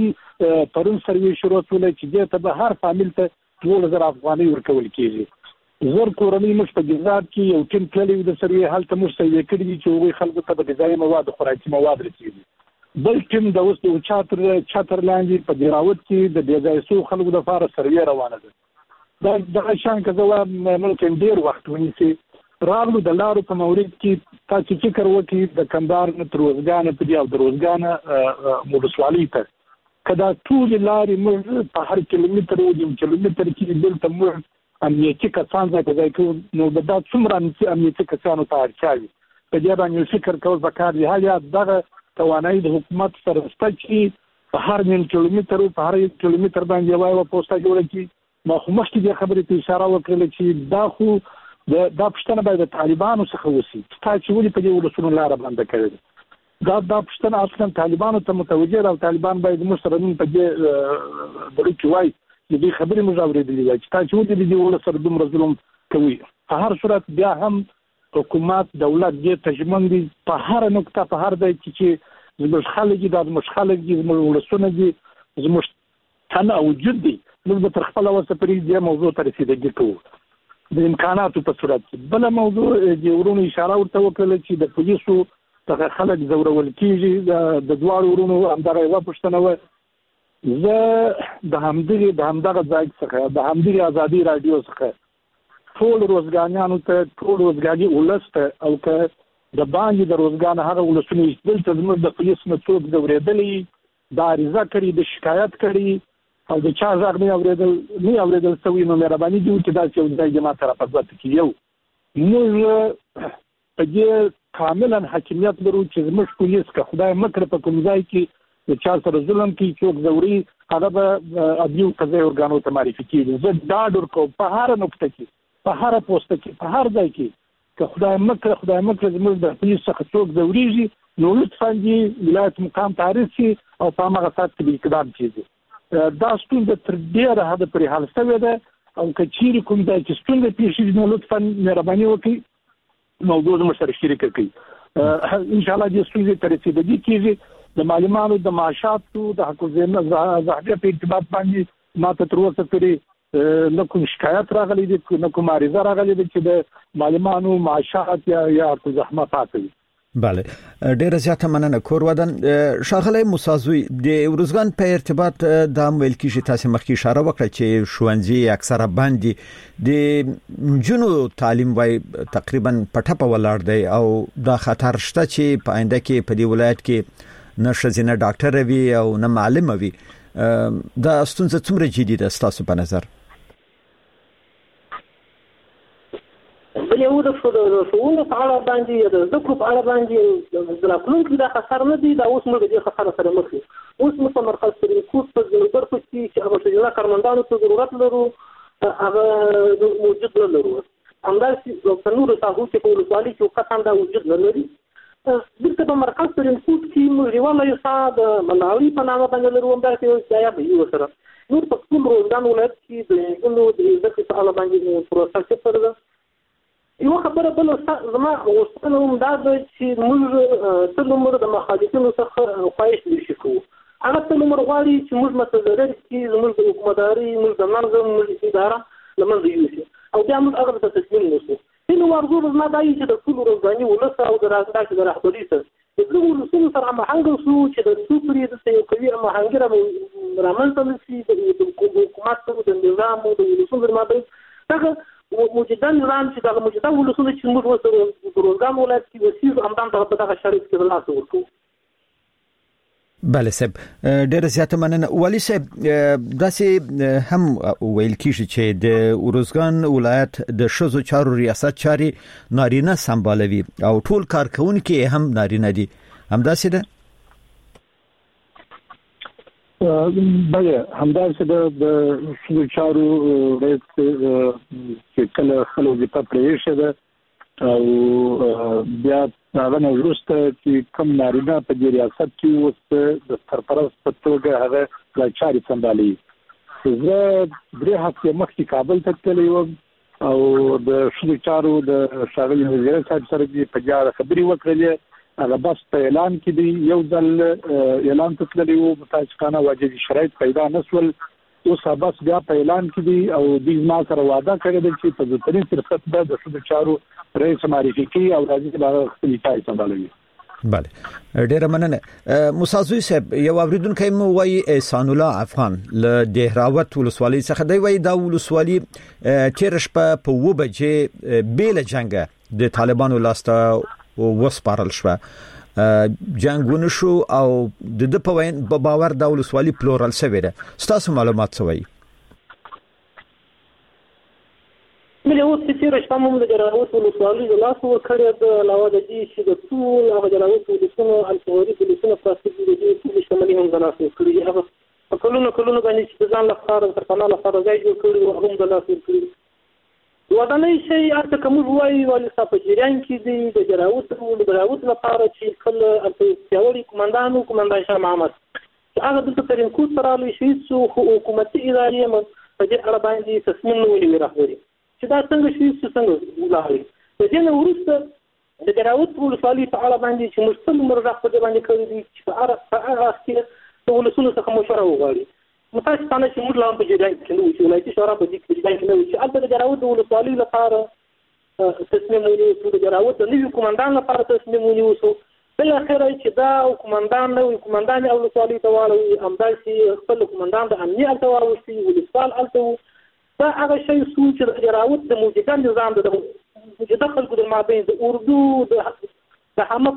پرون سروې شروع کړل چې دې ته به هر فامیل ته 2000 افغانۍ ورکول کېږي. زر کورنۍ موږ په ګزاد کې یو ټیم کلی د سروې حالت موږ سوي کړی دي چې هغوی خلکو ته د غذایي مواد خوراکي مواد رسیدي. بل ټیم د اوس د چاتر لاندې په دیراوت کې د بېځایه خلکو لپاره سروې روانه ده. دا شان کزوا ممکن ډیر وخت ونیسي. راغلو د لارو په مورید کې تاسو فکر وکړئ د کندهار نه تر روزګان په دی او د روزګان ولسوالۍ ته کدا ټول لارې موږ په هر کیلومتر او 1 کیلومتر کې دلته موږ امنیتي کسان ځای کوي. نو دا څومره امنیتي کسانو ته اړتیا وي په دې باندې فکر کول پکار دی. هغه دغه توانایي د حکومت سره شته چې په هر 1 کیلومتر او په هر 1 کیلومتر باندې یو پوسټه جوړه کړي. ما خو مخکې د خبرې ته اشاره وکړه چې دا خو دا پښتنه باید د طالبانو څخه وسی چې ولې په دې ولسونو لار باندې کړي. دا پښتنه اصلا طالبانو ته متوجه او طالبان باید مشرنون په دې درې وای دې خبرې موږ اورېدلې وای چې تاسو ولې دې ولسره دومره ظلم کوي. په هر صورت بیا هم حکومت دولت دې تجمن دي په هر نقطه په هر ځای کې زموږ خلک د مشخلک دي زموږ ولسونه دي زموږ تنه وجود دي. موږ به تر خپل وسه پرې دې موضوع ته رسیدګي کوو د امکاناتو په صورت کې. بل موضوع د ورونو اشاره ورته وکړه چې د پولیسو څخه خلک زورول کیږي. د دوه ورونو همدغه یو پښتنه و زه د همدغه ځای څخه د همدغه ازادي رادیو څخه ټول روزګانیانو ته ټول روزګاری ولسته او که د باندې د روزګان هغه ولسونه دلته زموږ د پولیس نه څوک زورېدلي دا عریضه کړي د شکایت کړي او د چا ځاګ نه اوریدل سوي. نو مهرباني دي چې دا چې د جماعت طرف ځات کې یو موږ په دې کاملا حاکمیت لرو چې زموږ پولیس که خدای مکړه په کوم ځای کې د چا سره ظلم کوي څوک زوري هغه به ابيو قضایي ارګانو ته معرفي کیږي. زه دا ډور کوم په هر نقطه کې په هر پوسټ کې په هر ځای کې که خدای مکر زموږ د پولیس څخه څوک ځوريږي نو لطفا دې ولایت مقام تعریف شي او په هغه سات کې اقدام کیږي. دا ستونزه تر ډیره حد پورې حل شوې ده او که چیرې کوم ځای کې ستونزه پیښ شي نو لطفا مهرباني وکړئ موضوع زموږ سره شریک کړئ. ان شاء الله دې ستونزې ته رسیدګي کیږي. د معلوماتو د معاشاتو د حقوق زاهده په ارتباط باندې ما ته تر اوسه پورې نه کوم شکایت راغلی دی نه کوم عریضه راغلی دی چې د معلوماتو معاشات یا زحمت پاتې. بله ډیره زیاته مننه. کور ودان شاغلی موسازوی د ورزګان په ارتباط د ویل کیږي تاسو مخکې اشاره وکړه چې ښوونځي اکثره باندې د جنو تعلیم وای تقریبا پټه ولاړ دی او دا خطر شته چې په آینده کې په دې ولایت کې نه ښځینه ډاکټر وي او نه معلم وي. دا ستونزه څومره جدي ده ستاسو په نظر؟ بل یو د شوونو په اړه باندې د ذکر په اړه باندې د راپلونکو د خسر نه دي. دا اوس موږ د خسر سره مخ یو. اوس موږ په مرکز کې کوڅ په ځلبر کې چې هغه څنګه کارمندانو ته ضرورت لرو هغه موجود نه لرو. همداسې په نورو ساحو کې په ولسوالۍ کې کسان دا وجود نه لري. دلته په مرکز کې کوڅ کې موږ یو یو ساده مناوي په نامه باندې لرو. همداسې یو ځای به یو سره نور په ټول روزګان ولایت کې د نو د ذکر په اړه باندې پروسه کې فرض یو خبره بل زما غوښتنه هم دا ده چې موږ ټول عمر د مخالفینو څخه خواهش وشو. هغه ټول عمر غواړي چې موږ متضرر کې زموږ د حکومتداري موږ د نظم موږ اداره لمنځه یوسي او بیا موږ هغه ته تسلیم نشو. نو ورغو زما دای چې د ټول روزګانی ولس او د راځي د رهبري سره د ټول ولسونو سره هماهنګ شو چې د سوپري د یو کوي هماهنګي رامنځته نشي د حکومت او د نظام او د ولسونو ترمنځ څنګه موجوده نظام چې دا موجوده ولسونه چې موږ وسره روزګان ولایت کې وسیله همدان ته په دغه شریک کې لاس ورکو. بله صاحب ډیره زیاته مننه. ولی صاحب داسې هم ویل کیږي چې د روزګان ولایت د شذو چارو ریاست چاري نارینه سمبالوي او ټول کارکونکي هم نارینه دي. هم داسې ده؟ بله همداسې د شذو چارو رئیس چې کله خپل وظیفه پرېښې ده او بیا هغه نه وروسته چې کوم نارینه په دې ریاست کې اوس د سرپرست په توګه هغه د چارې سمبالوي. زه 3 هفتې مخکې کابل ته تللی وم او د شذو چارو د ښاغلي وزیر صاحب سره دې په اړه خبرې وکړلې. هغه بس په اعلان کې دی یو ځل اعلان تللی وو متاسفانه واجبي شرایط پیدا نشول. اوس بس بیا په اعلان کې دی او د ما سره وعده کړې ده چې په ځوتري فرصت به د شذو چارو رئیس معرفي کوي او راځي چې هغه خپل چارې سمبالوي. بله ډیره مننه. موسازوی صاحب یو اوریدونکو مو وایي احسان الله افغان له دهراوت ولسوالۍ څخه دی وایي دا ولسوالۍ تیر شپه په 2 بجې بیل جنگ د طالبانو لاسته وسپارل شو. جنگونه شو او د په باور د ولسوالۍ پلورل شوی ده. ستاسو معلومات څه وایي؟ ملي اوس چې رښتا موږ د جراوت ولسوالۍ د لاس ورکړې د علاوه د دې چې د ټول هغه جراوت ولسونو الفوري ولسونو پراسته دي د ټول شمالي هم د لاس ورکړي. هغه کلونه باندې چې ځان لپاره سرپناه لپاره ځای جوړ کړی او هم د لاس ورکړي. ودانۍ شي اته کوم وایي ولې په جریان کې دي د جراوت لپاره چې کله پیاوړي کمانډان شاه محمد هغه د ترین کو سره لوي شي سو حکومتي ادارې هم په دې اړه باندې تصمیم نیولې راغلي چې دا څنګه شي څنګه ولاري. د دې نو ورسته د جراوت ولسوالۍ په اړه باندې چې مستل مرغه په دې باندې کړی دي چې په هغه کې د ولسونو څخه مشوره وغواړي. متاسفانه چې موږ لا په جریان کې نو چې ولایتي شورا په دې کې جریان کې نو چې البته د جراوت ولسوالۍ لپاره تصمیم ونیو د جراوت د نوي کمانډان لپاره تصمیم ونیو. بل اخر چې دا کمانډان نو کمانډان او ولسوالۍ ته واړوي همداسې خپل کمانډان د امنیت ته واوښتي ولسوال الته دا هغه شی سو چې د جراوت د موجوده نظام د موجوده خلکو د مابین د اردو د همه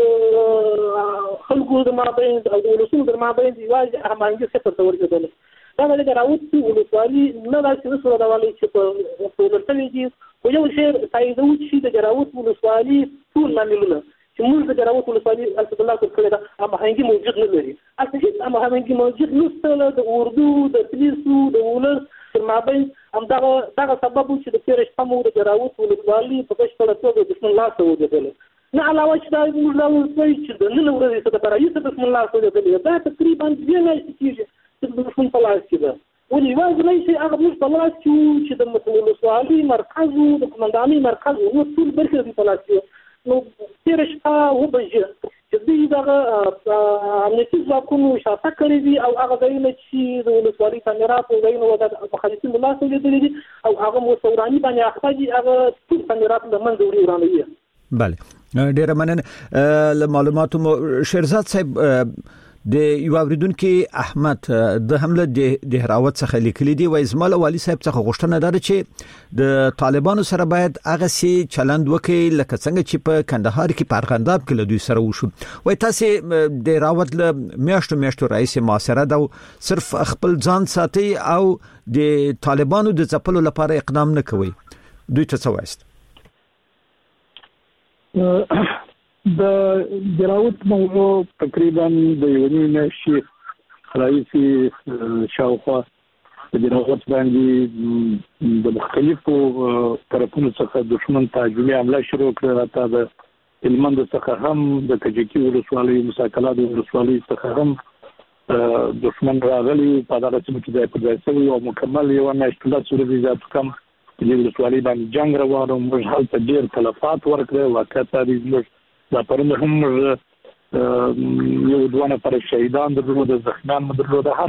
خلکو د مابین او د ولسونو د مابین د واجب هماهنګي څخه ته ورسېدل. دا د جراوت ولسوالۍ نه داسې وسوله دا ولې چې په ولرتلې دي خو یو شی تاییدو چې د جراوت ولسوالۍ ټول لاملونه چې موږ د جراوت ولسوالۍ الحمدلله کړی دا هماهنګي موجود نه لري. اصلي هیڅ هماهنګي موجود نشته د اردو د پولیسو د ولس تر مابین همدغه سبب چې د تیر شپه مو د جراوت ولسوالي په بشپړه توګه د بسم الله سره ولیدل. نه علاوه چې دا موږ لا وایي چې د نن ورځې څخه د رئیس بسم الله سره ولیدل دا تقریبا 2 میاشتې کېږي چې د بسم په لاس کې ده. ولې یوازې شي هغه موږ په لاس کې چې د ولسوالي مرکز او د قومندانۍ مرکز او ټول برخې په لاس کې. نو تیر شپه وبجه چې دوی دغه امنیتي ځواکونو شاته کړی دي او هغه ځایونه چې د ولسوالي تعمیرات او ځایونه د مخالفین په لاس لیدلي دي او هغه مستوراني باندې اخته دي هغه ټول تعمیرات د منځ وړاندې. بله ډیره مننه. معلوماتو شیرزاد صاحب د یو اوریدونکو احمد د حمله د هراوت څخه لیکلي دی وای زمال والی صاحب څخه غوښتنه ده چې د طالبانو سره باید هغه سي چلند وکړي لکه څنګه چې په کندهار کې پارغنداب کې له دوی سره وشو. وای تاسو د هراوت له میاشتو رئیس محاصره دا صرف خپل ځان ساتي او د طالبانو د ځپلو لپاره اقدام نه کوي. دوی څه وایست؟ د جراوت موضوع تقریبا د یو نیمه شي رئیسي شاوخوا د جراوت باندې د مختلفو طرفونو څخه دښمن ته هجومي حمله شروع کړه. حتی د هلمند څخه هم د کجکي ولسوالۍ مساکلات ولسوالۍ څخه هم دښمن راغلي په دغه سیمه کې ځای پر ځای شوی او مکمل یو میاشت لا څورې ځات کم د ولسوالۍ باندې جنگ روان او موږ هلته ډېر تلفات ورکړل. واقعا تاریخ دا پرنده هم یو دوه پر شهیدان درلود زخمیان درلود. هر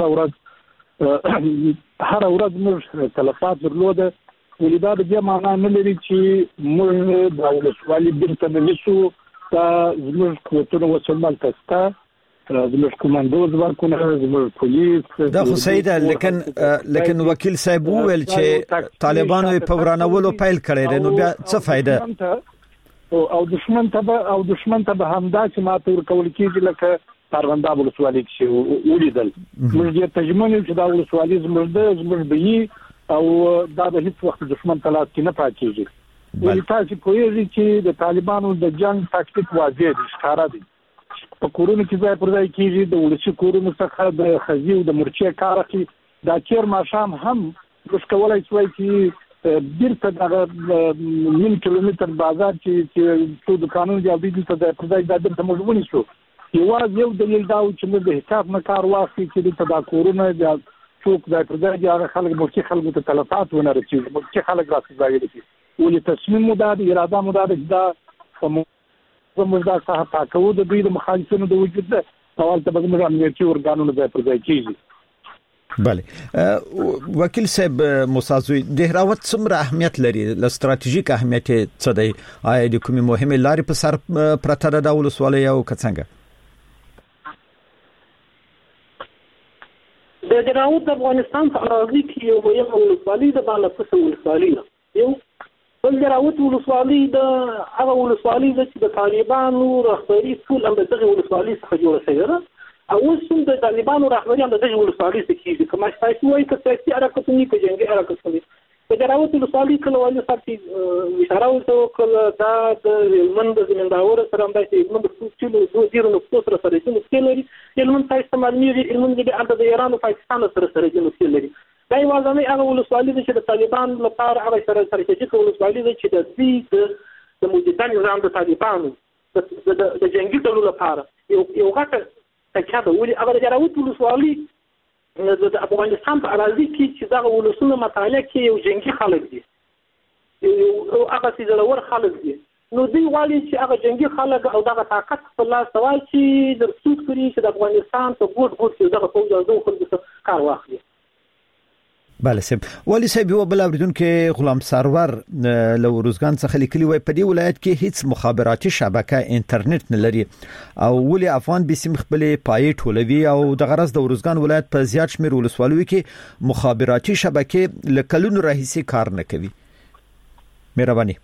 ورځ موږ تلفات درلود. ولدا د دې معنی نه لري چې موږ د ولسوالۍ بیرته نشو دا زموږ قوتونه وسمال تستا زموږ کمانډوز ورکونه زموږ پولیس دا خو سیده لیکن وکیل صاحب وویل چې طالبانو په ورانولو پیل کړی دی نو بیا څه فائدہ او دشمن ته همدا چې ماته ورکول کېږي لکه پارغنداب ولسوالۍ کې ولیدل. موږ یې تجمن چې دا ولسوالۍ زموږ به او دا به هیڅ وخت دشمن ته لاس کې نه پاتېږي. ولې تاسو پوهیږئ چې د طالبانو د جنگ تاکتیک واضح دي ښکارا دي. په کورونو کې ځای پر ځای کېږي د ولسی کورونو څخه د خزي او د مرچې کار کوي. دا چیر ماشام هم مشکولای شوی چې بیرته د 1 کیلومتر بازار چې ټول دکانونه دی د ځای پر ځای د موږ شو. یو دلیل دا چې موږ د حساب نه کار واخلي چې د کورونه د څوک ځای پر ځای هغه خلک مرچې خلکو ته تلفات ونه رسیږي. مرچې خلک راځي ولې تصمیم مو دا اراده مو دا موږ دا صحه پاکو د دوی د مخالفینو د وجود ده سوال ته به موږ امنیتي ورګانونو ځای پر ځای کیږي. بله وکیل صاحب موسازوی د هراوت څومره اهمیت لري ل ستراتیژیک اهمیت څه دی؟ آیا د کومې مهمه لارې په سر پرته ده د ولسوالۍ او څنګه؟ د هراوت د افغانستان په اراضي کې یو ولسوالۍ د بالفس ولسوالۍ یو بل هراوت ولسوالۍ د هغه ولسوالۍ چې د طالبانو رهبري ټول هم دغه ولسوالۍ څخه جوړه شوې ده او اوس هم د طالبانو رهبري هم دغه ولسوالۍ څخه کیږي. کومه تاسو وایي چې سیاسي حرکتونه کې جنگي حرکتونه د هراوت ولسوالۍ کله والي ساتي اشاره وکړه دا د هلمند زمینداور سره هم د هلمند څو ډیرو نقطو سره چې لري هلمند تاسو استعمالېږي هلمند د ایران او پاکستان سره چې لري. دا یوازې هغه ولسوالۍ چې د طالبان لپاره هغه سره چې ولسوالۍ چې د موجوده نظام د طالبانو د جنگي ډلو لپاره یو غټه تکه ده. ولې هغه د هراوت ولسوالۍ د افغانستان په اراضي کې چې دغه ولسونه مطالعه کې یو جنگي خلک دي او هغه سیدلور خلک دي نو دوی غواړي چې هغه جنگي خلک او دغه طاقت په لاس واچي د رسوت کړي چې د افغانستان په ګوټ چې دغه فوج او خلکو کار واخلي. بله صاحب ولی صاحب یو بل اوریدونکو غلام سرور له روزګان څخه لیکلی وای په دې ولایت کې هیڅ مخابراتي شبکه انټرنیټ نه لري او ولی افغان بسم خپل پای ټولوي او د غرض د روزګان ولایت په زیات شمیر ولسوالۍ کې مخابراتي شبکه لکلونو راهیسي کار نه کوي. مهرباني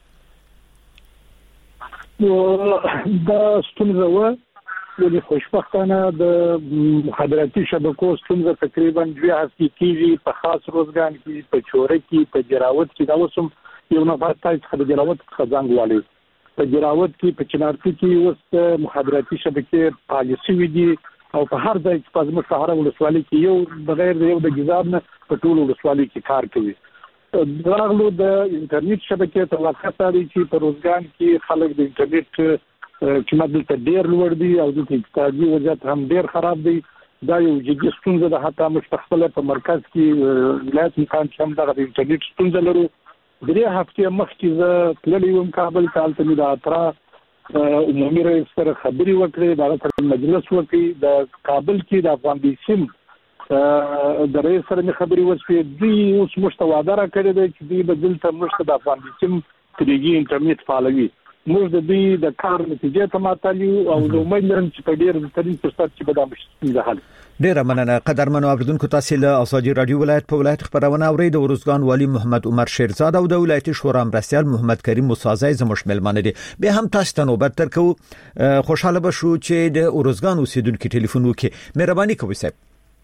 دا ستونزه و ولې خوشبختانه د مخابراتي شبکو ستونزه تقریبا 2 هفتې کېږي په خاص روزګان کې په چوره کې په جراوت کې دا وسم یو نه پاتای چې د جراوت خزانګ والي په جراوت کې په چنارتي کې اوس مخابراتي شبکې پالیسي ودی او په هر ځای کې په ځمکه سهاره ولسوالۍ کې یو بغیر یو د جزاب نه په ټول ولسوالۍ کې کار کوي. دراغلو د انټرنیټ شبکې ته واسطه چې په روزګان کې خلک د انټرنیټ قیمت ډېر لوړ دي او د اقتصادي وضعیت هم ډېر خراب دي. دا یو جدي ستونزه ده. حتی مستقبل په مرکز کې ولایت مکان چې هم د انټرنیټ ستونزه لرو. 3 هفتې مخکې زه تللی وم کابل ته، ته مې د اترا عمومي رئیس سره خبرې وکړې، دا سره مجلس وکړي. د کابل کې د افغان بیسیم د رئیس سره مې خبرې وشوې. دوی اوس موږ ته وعده راکړې ده چې دوی به دلته موږ ته د افغان بیسیم 3G انټرنیټ فعالوي. موږ د دوی د کار نتیجه ته ماتالو او زه امید لرم چې په ډېر ترین فرصت کې به دا مشکل حل. ډیره مننه قدرمنو اوریدونکو. تاسو له ازادي رادیو ولایت په ولایت خبرونه اورئ. د ورزګان والی محمد عمر شیرزاد او د ولایتي شورا مرستیال محمد کریم موسازی زموږ ملمانه دي. به هم تاسو ته نوبت ترکو. خوشاله بشو چې د ورزګان اوسیدونکو ټلیفون وکړي. مهرباني کوئ صاحب.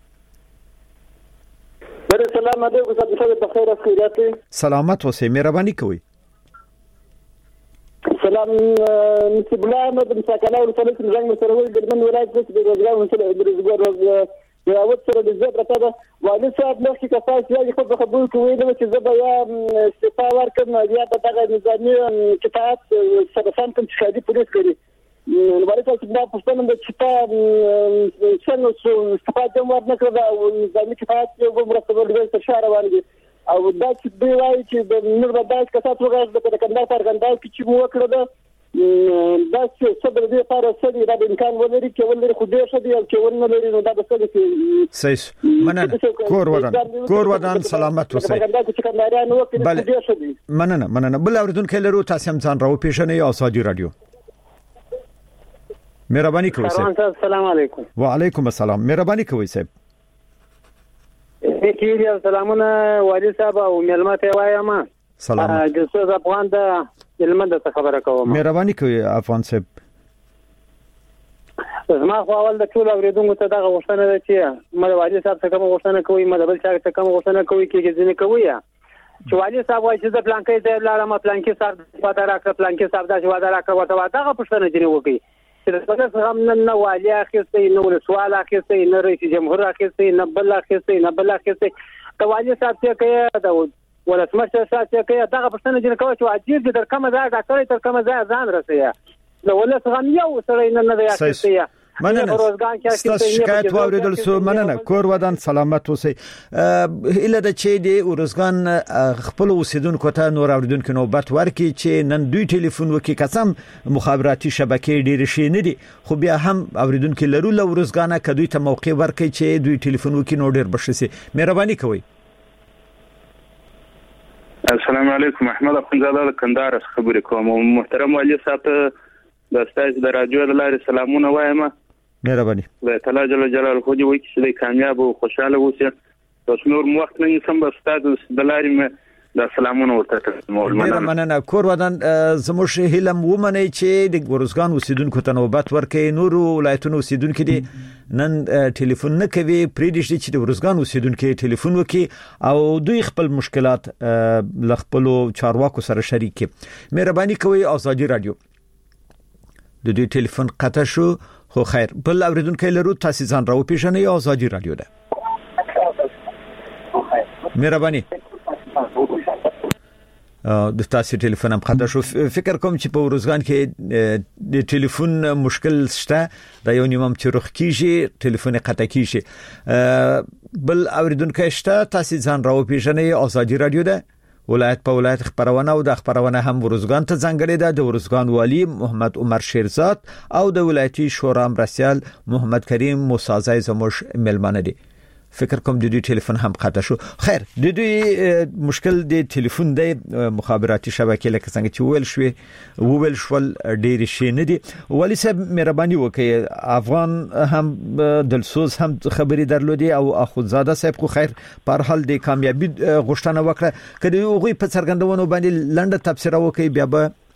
السلام علیکم. صاحب بخیر اوسئ. سلامت اوسئ. مهرباني کوئ. سلام نسب الله مد مساكنه ورسلت الزنگ مسروي من ولایت د روزګار مسله د اوت سره د زبر ته والي صاحب مخکې کفاس یې خو خبرو کوي چې زبر یا استفاده ورکړم یا په دغه نظامي کفایت سره سم کوم چې پولیس کوي. والي صاحب دا پښتنه د چتا څنګه استفاده ورنکړه او نظامي کفایت یو مرتبه ډول تشاره ورغی او دا چې دی وایي چې د نور بدایت کسات وګورئ د کندهار فرغندای چې مو وکړه دا چې صبر دې لپاره سړي دا امکان ولري چې ولري خو دې شدي او چې ونه لري نو دا د سړي صحیح مننه. کور ودان سلامت اوسئ. مننه. بل اوریدونکو لرو تاسو هم ځان راو پیژنئ. ازادي رادیو مهرباني کوئ صاحب. السلام علیکم. وعلیکم السلام. مهرباني کوئ صاحب. کیږي سلامونه والي صاحب او ملمته وایم. سلام. جسد افغان د علم د خبره کوم. مهرباني کوئ افغان صاحب. زما خو اول د ټول اوریدونکو ته دغه غوښتنه ده چې مله والي صاحب څخه کوم غوښتنه کوي، مله بل څخه کوم غوښتنه کوي کې ځینې کوي چې والي صاحب وايي چې د پلانکې د لارم پلانکې صاحب وعده راکړه، پلانکې صاحب دا وعده راکړه ورته دغه پښتنه جنې وکي چې د هم نه والي اخیستي نه ولسوال اخیستي نه رئیس جمهور اخیستي نه بل اخیستي د والي صاحب څخه کوي د ولسمشر صاحب څخه کوي دغه پښتنه جنې کوي چې عجیب دي در کومه ځای ډاکټر تر کومه ځای ځان رسي د ولس غم یو سره نه دی اخیستي. مننه. ستاسو شکایت واوریدل سو. مننه. کور ودان سلامت اوسئ. اله د چې د ورزګان خپل اوسیدونکو ته نور اوریدونکو نوبت ورکړي چې نن دوی ټلیفون وکړي. قسم مخابراتي شبکې ډېر شي نه دي خو بیا هم اوریدونکو لرو له ورزګان کدوې ته موقع ورکړي چې دوی ټلیفون وکړي نو ډېر بشسي. مهرباني کوئ. السلام علیکم. احمد اخونزاده کندهار خبرې کوم. محترم والي صاحب د ستاسو د رادیو د لارې سلامونه وایم. مهرباني. الله تعالی جل جلاله خو دې وکړي چې کامیاب او خوشاله اوسئ. تاسو نور وخت نه سم به ستاسو د لارې د سلامونه ورته کوم. مننه. کور ودان زموږ هیلم ومني چې د ورزګان اوسیدونکو ته نوبت ورکړي. نور ولایتونو اوسیدونکو دي نن ټلیفون نه کوي پریدي چې د ورزګان اوسیدونکو ټلیفون وکړي او دوی خپل مشکلات ل خپل چارواکو سره شریک کړي. مهرباني کوئ. ازادي رادیو د دوی ټلیفون قطع شو خو خیر. بل اوریدونکو لرو تاسو ځان راو پیژنئ. ازادي رادیو ده. مهرباني. د تاسو ټلیفون هم قطع شو. فکر کوم چې په ورزګان کې د ټلیفون مشکل شته. دا یو نیمم چې رخ کیږي ټلیفون قطع کیږي. بل اوریدونکو شته تاسو ځان راو پیژنئ. ازادي رادیو ده. ولایت په ولایت خبرونه او د خبرونه هم ورزګان ته ځانګړې ده. د ورزګان والی محمد عمر شیرزاد او د ولایتي شورا مرستیال محمد کریم موسازی زموږ ملمانه دي. فکر کوم د دوی ټلیفون هم قطع شو. خیر د دوی مشکل د ټلیفون د مخابراتي شبکې لکه څنګه چې وویل شول ډېر شي نه دي. ولی صاحب مهرباني وکړئ. افغان هم دلسوز هم خبري درلودي او اخوزاده صاحب خو خیر په هر حال د کامیابی غوښتنه وکړه. کله هغه په څرګندونو باندې لنډه تفسیر وکړي بیا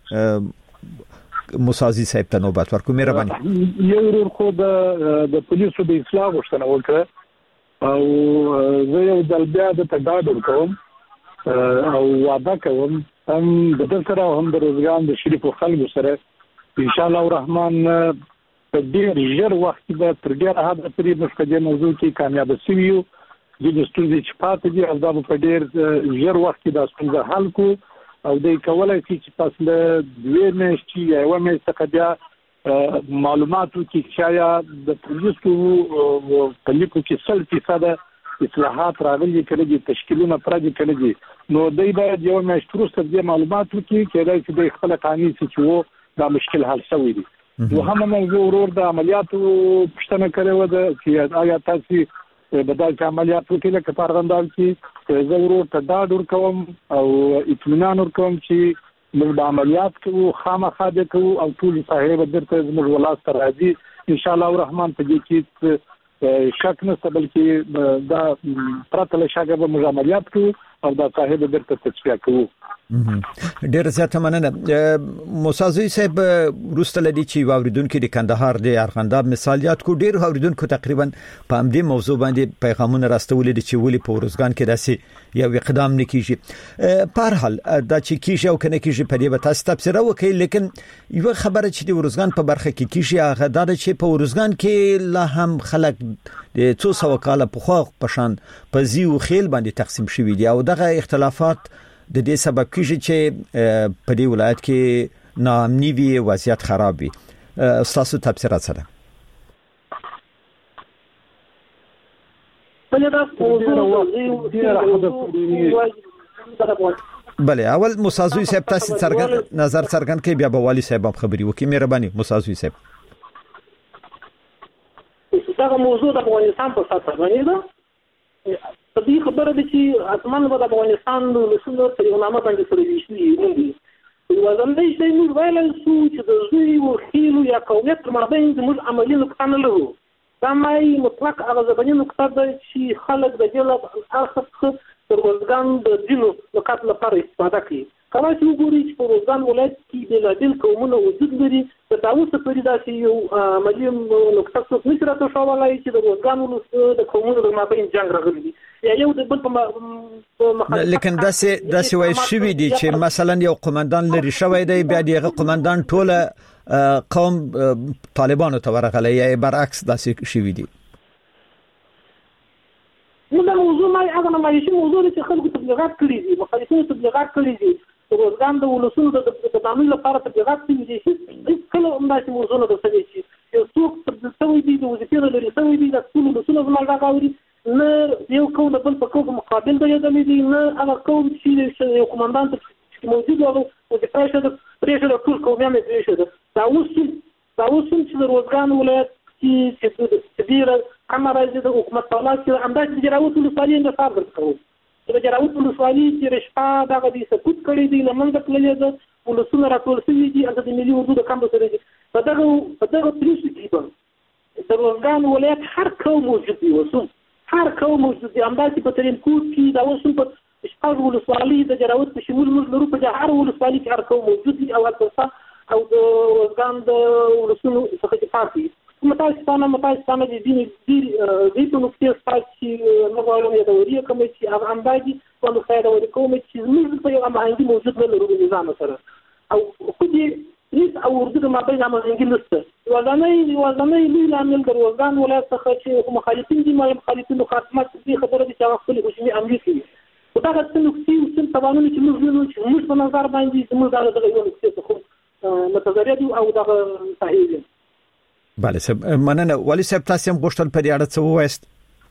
به موسازی صاحب ته نوبت ورکو. مهرباني. یو ورور خو د پولیسو د اصلاح غوښتنه وکړه او زه یو ځل بیا د تګاډ ورکوم او وعده کوم هم د سره هم د روزګان د شریفو خلکو سره ان شاء الله الرحمن په ډېر ژر وخت کې به تر ډېره حد پورې مشکل موضوع کې کامیاب شي. د ستونزې چې پاتې دي او دا په ډېر ژر وخت کې د ستونزې حل کو او د کولای شي چې تاسو له 2 میاشتې یا 1 میاشت څخه بیا معلوماتو کې شاید د پولیسو په لیکو کې 100% اصلاحات راغلي کړي دي تشکیلونه پرځ کړي دي نو دوی باید یو میاشت وروسته د معلوماتو کې کېدای شي د خپل قانوني چې دا مشکل حل شوی دی وهم موضوع ورور د عملیاتو پښتنه کړو د چې آیا تاسو بدل عملیاتو کې لکه پارغندال کې زه ورور ته دا ډور کوم او اطمینان ور کوم چې موږ د عملیات کوو خامخا د کوو او ټول صاحب درته موږ ولاست راځي ان شاء الله الرحمن په دې کې شک نشته بلکې دا پرته له شګه به موږ عملیات کوو او دا صاحب درته تصفیه کوو ډیر زیاته مننه موسازوی صاحب روسته لدی چې واوریدونکو د کندهار د ارغنداب مثالیات کو ډیر واوریدونکو تقریبا په همدې موضوع باندې پیغامونه راستولې دي چې ولې په ورزګان کې داسې یو اقدام نکېږي په هر حال دا چې کیږي او کنه کیږي په دې به تاسو تفسیر وکړئ لیکن یو خبره چې د ورزګان په برخه کې کیږي هغه دا چې په ورزګان کې لا هم خلک د 200 کاله په خو پشان په زیو خیل باندې تقسیم شوی دي او دغه اختلافات د دې سبب کیږي چې په دې ولایت کې ناامني وي وضعیت خراب وي تاسو تفسیرات سره بله اول موسازوی صاحب تاسو نظر څرګند کړئ بیا به والی صاحب خبري وکړي مهرباني موسازوی صاحب دا موضوع د افغانستان په سطح باندې ده په دې خبره ده چې اسمان د افغانستان د لسونو تر یو نامه باندې سره ویشلي دي وزنده شي موږ ویل شو چې د زوی او خیلو یا قومیت تر مابین زموږ عملي نقطه نه لرو دا مای مطلق هغه ځبني نقطه ده چې خلک د جلا اخص تر وزګان د دینو لقات لپاره استفاده کوي کله چې وګورئ چې په وزګان ولایت کې د لادل قومونه وجود لري د تاسو په اړه چې یو عملي نقطه څه نشي راته شوالای چې د وزګان د قومونو د مابین جنگ راغلی یا یو د بل په لیکن داسې وای شوی دی چې مثلا یو قومندان لري شوی دی بیا دغه قومندان ټوله قوم طالبانو ته ورغلی یا برعکس داسې شوی دی نو دا موضوع ما هغه نه مایشي موضوع چې خلکو تبلیغات کړی دي مخالفینو تبلیغات کړی دي روزګان د ولسونو د تعامل لپاره تبلیغات کوي چې کله هم دا موضوع نه ده چې یو څوک تبلیغ دي د وظیفې لري سوي دي د ټول ولسونو زما دا غوړي نه یو کوم د بل په کوم مقابل دی د نه هغه کوم چې یو قومندان چې موجود او د پرېشه د ټول قومیان پرېشه دا اوس چې د روزګان ولایت چې ډیره امراض د حکومت په لاس کې همدا چې جراوت ولسوالۍ نه صاحب ورکوي د جراوت ولسوالۍ چې رشپا دغه د سقوط کړی دی لمنځه تللی ده ولسونه راټول شوي دي د ملي اردو د کمپ سره دي په دغه پریس کې د روزګان ولایت هر قوم موجود دی وسو هر قوم موجود دي همدا چې په ترین کوټ کې دا وسو په شپږ ولسوالۍ د جراوت په شمول موږ لرو په هر ولسوالۍ کې هر قوم موجود دي او او د روزګان د ولسونو څخه چې پاتې متاسفانه د دې په نقطه چې نو غواړم یو ډول کوم چې هغه اندازي په نو خیر او کوم چې موږ په یو امانتي موجود نه لرو نظام سره او خو دې هیڅ او ورته ما په امانتي نشته وزنه لامل د روزګان ولایت څخه چې مخالفین دي مخالفین خاصمت دې خبره دي چې خپل حکومت عملي کوي او دا څه نقطې او څه توانونه چې موږ په نظر باندې موږ دا یو نقطه څه متضرر او دا صحیح دي بله سب مننه ولی صاحب تاسو هم غوښتل په دې اړه څه ووایست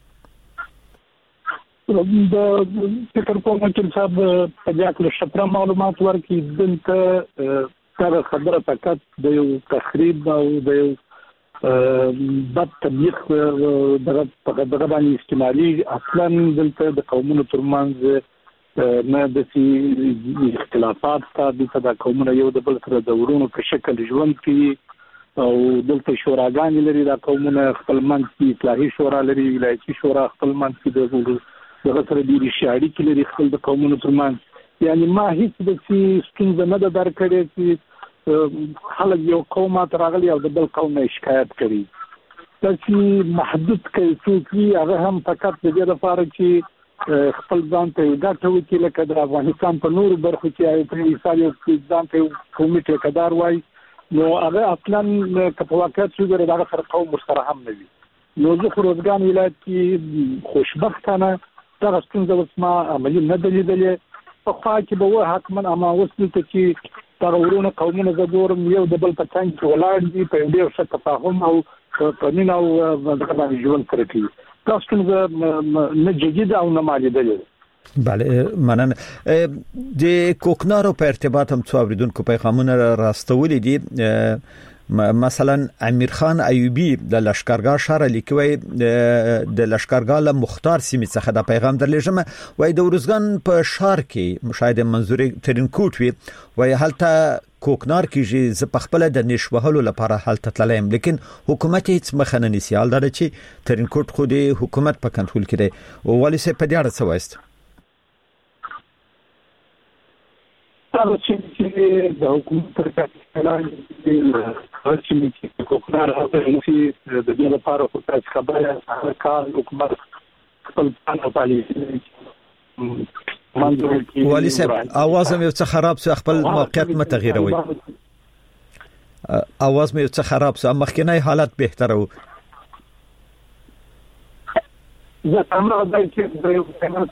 د فکر کوم چې صاحب په دې اړه شپره معلومات ورکړي دلته دا خبره فقط د یو تخریب او د یو بد تبلیغ دغه باندې استعمالي اصلا دلته د قومونو ترمنځ نه د اختلافات ثابت د قومونو یو د بل سره د ورونو په شکل ژوند کوي او دلته شوراګان لري د قومونو خپل منځ اصلاحي شورا لري ولایتي شورا خپل منځ دغه سره د شاعري کې لري خپل د قومونو ترمنځ یعنی ما هیڅ د ستونزه نه ده درکړې چې خلک یو قوم تراغلي او د بل قوم شکایت کوي دا چې محدود کوي هغه هم فقط د دې لپاره چې خپل ځان ته ګټه وکړي لکه د افغانستان په نورو برخو کې په مثال یو ځان ته قومي ټیکدار وایي نو هغه اصلا که په واقعیت شو دغه سره قوم مشترک هم نه وي نو زه روزګان ولایت کې خوشبختانه دا ستونزه اوس ما عملي نه دلیدلې په خوا کې به حتما اما وصل ته چې ترورونه قومونه زګورم یو د بل په څنګ کې ولاړ دي په ډېر ښه تفاهم او پنین او دغه باندې ژوند کوي تاسو څنګه نه جديد او نه مالي دلیل بله مننه د کوکنارو په ارتباط هم څو اوریدونکو پیغامونه راستولې دي مثلا امیر خان ایوبی د لشکرګاه شهر لیکوي د لشکرګاه له مختار سیمې څخه د پیغام درلېږم وای د ورزګان په شهر کې مشاهده منظوري ترینکوټ وی وای هلته کوکنار کې ز په خپل د نشوهلو لپاره حالت تللم لیکن حکومت هیڅ مخنه نسیال دا چې ترینکوټ خو د حکومت په کنټرول کې دی او ولی سه په دې اړه څه وایست تاسو چې د حکومت تر کتلای چې کوکنار هغه چې د دې لپاره خو تاسو خبره هر کال حکومت خپل پلان او پالیسي والی صاحب आवाज مې څه خراب سو خپل موقعیت متغیروي आवाज مې څه خراب سو مخکنی حالت بهتره و زه تمام دای چې د یو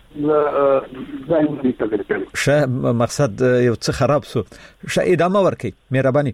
شه مقصد یو څه خراب سو شه ادامه ورکي مهرباني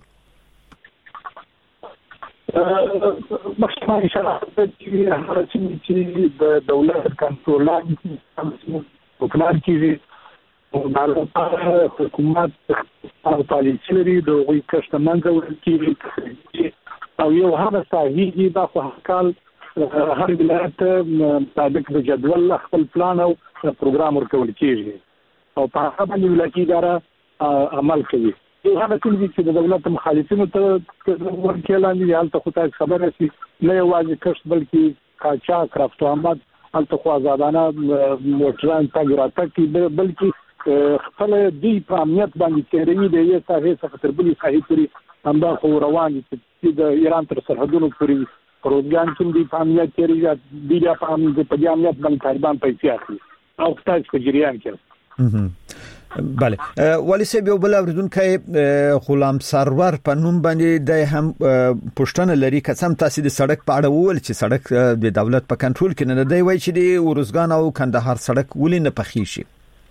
مخکې ان شاء الله چې د دولت کنټرول کوکنار کې د حکومت او پالیسي لري د وی کشتمنځ ورکی او یو هغه صحیح دا خو کال هر ولایت مطابق د جدول خپل پلان او پروګرام ورکول کیږي او په هغه باندې ولایتي اداره عمل کوي یو هغه چې د دولت مخالفینو ته ورکړل نه حالت خو تاسو خبره شي نه یوازې کښ بلکې کاچا کرافت احمد حالت خو آزادانه موټران تاګراته کې بلکې خپل دی په امنیت باندې تیری دی یو څه څه تر بلی صحیح پوری همدا خو روان دي د ایران تر سرحدونو پوری روزګان چې د فامیل تیری دی د فامیل په جامعیت باندې طالبان پیسې اخلي او تاسو په جریان کې بله ولی سه یو بل اوریدونکو غلام سرور په نوم باندې د هم پښتنه لري قسم تاسو د سړک په اړه وول چې سړک د دولت په کنټرول کې نه دی وای چې د ورزګان او کندهار سړک ولې نه پخې شي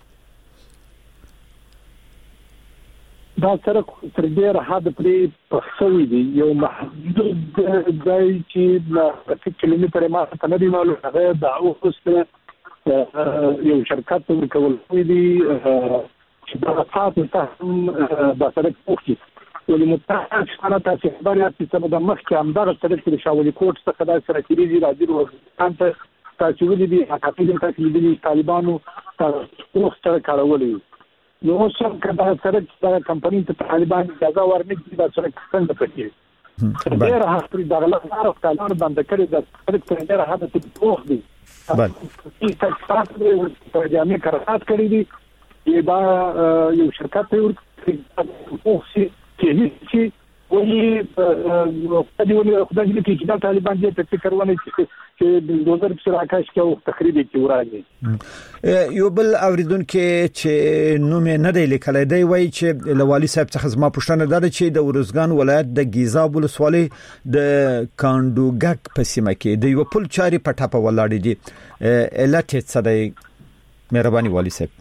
دا سړک تر ډیره حد پرې پخښوي دی یو محدود ځای چې په کیلومتر ما ته نه دی معلوم هغه د اوس یو شرکت ورکول دی چې دا تاسو ته د سړک پوښتنه ولې متحد شانه تاسو خبرې چې د مخکې همدغه سړک د شاولي کوټ څخه د سرکېږي راځي ورته تاسو ولې دي حقیقت تاسو د طالبانو تاسو سره کارولې نو څنګه کدا سړک د کمپنۍ ته طالبان اجازه ورنکړي دا سړک څنګه پکې ډېر هڅې د غلطار قانون باندې کړی د سړک ته ډېر هڅې پوښ دي چې تاسو په جامع قرارداد کړی دی دا یو شرکت ورته چې وایي په دې خدای دې چې دا طالبان دې په فکر ونه چې د 2000 راکاش کې او تخریب کې ورانه یو بل اوریدونکو چې نوم نه دی لیکل دی وایي چې لوالي صاحب څخه زما پوښتنه ده چې د ورزګان ولایت د ګیزاب ولسوالۍ د کاندوګک په سیمه کې د یو پل چاري پټاپه ولاړ دي علت څه دی مهرباني والي صاحب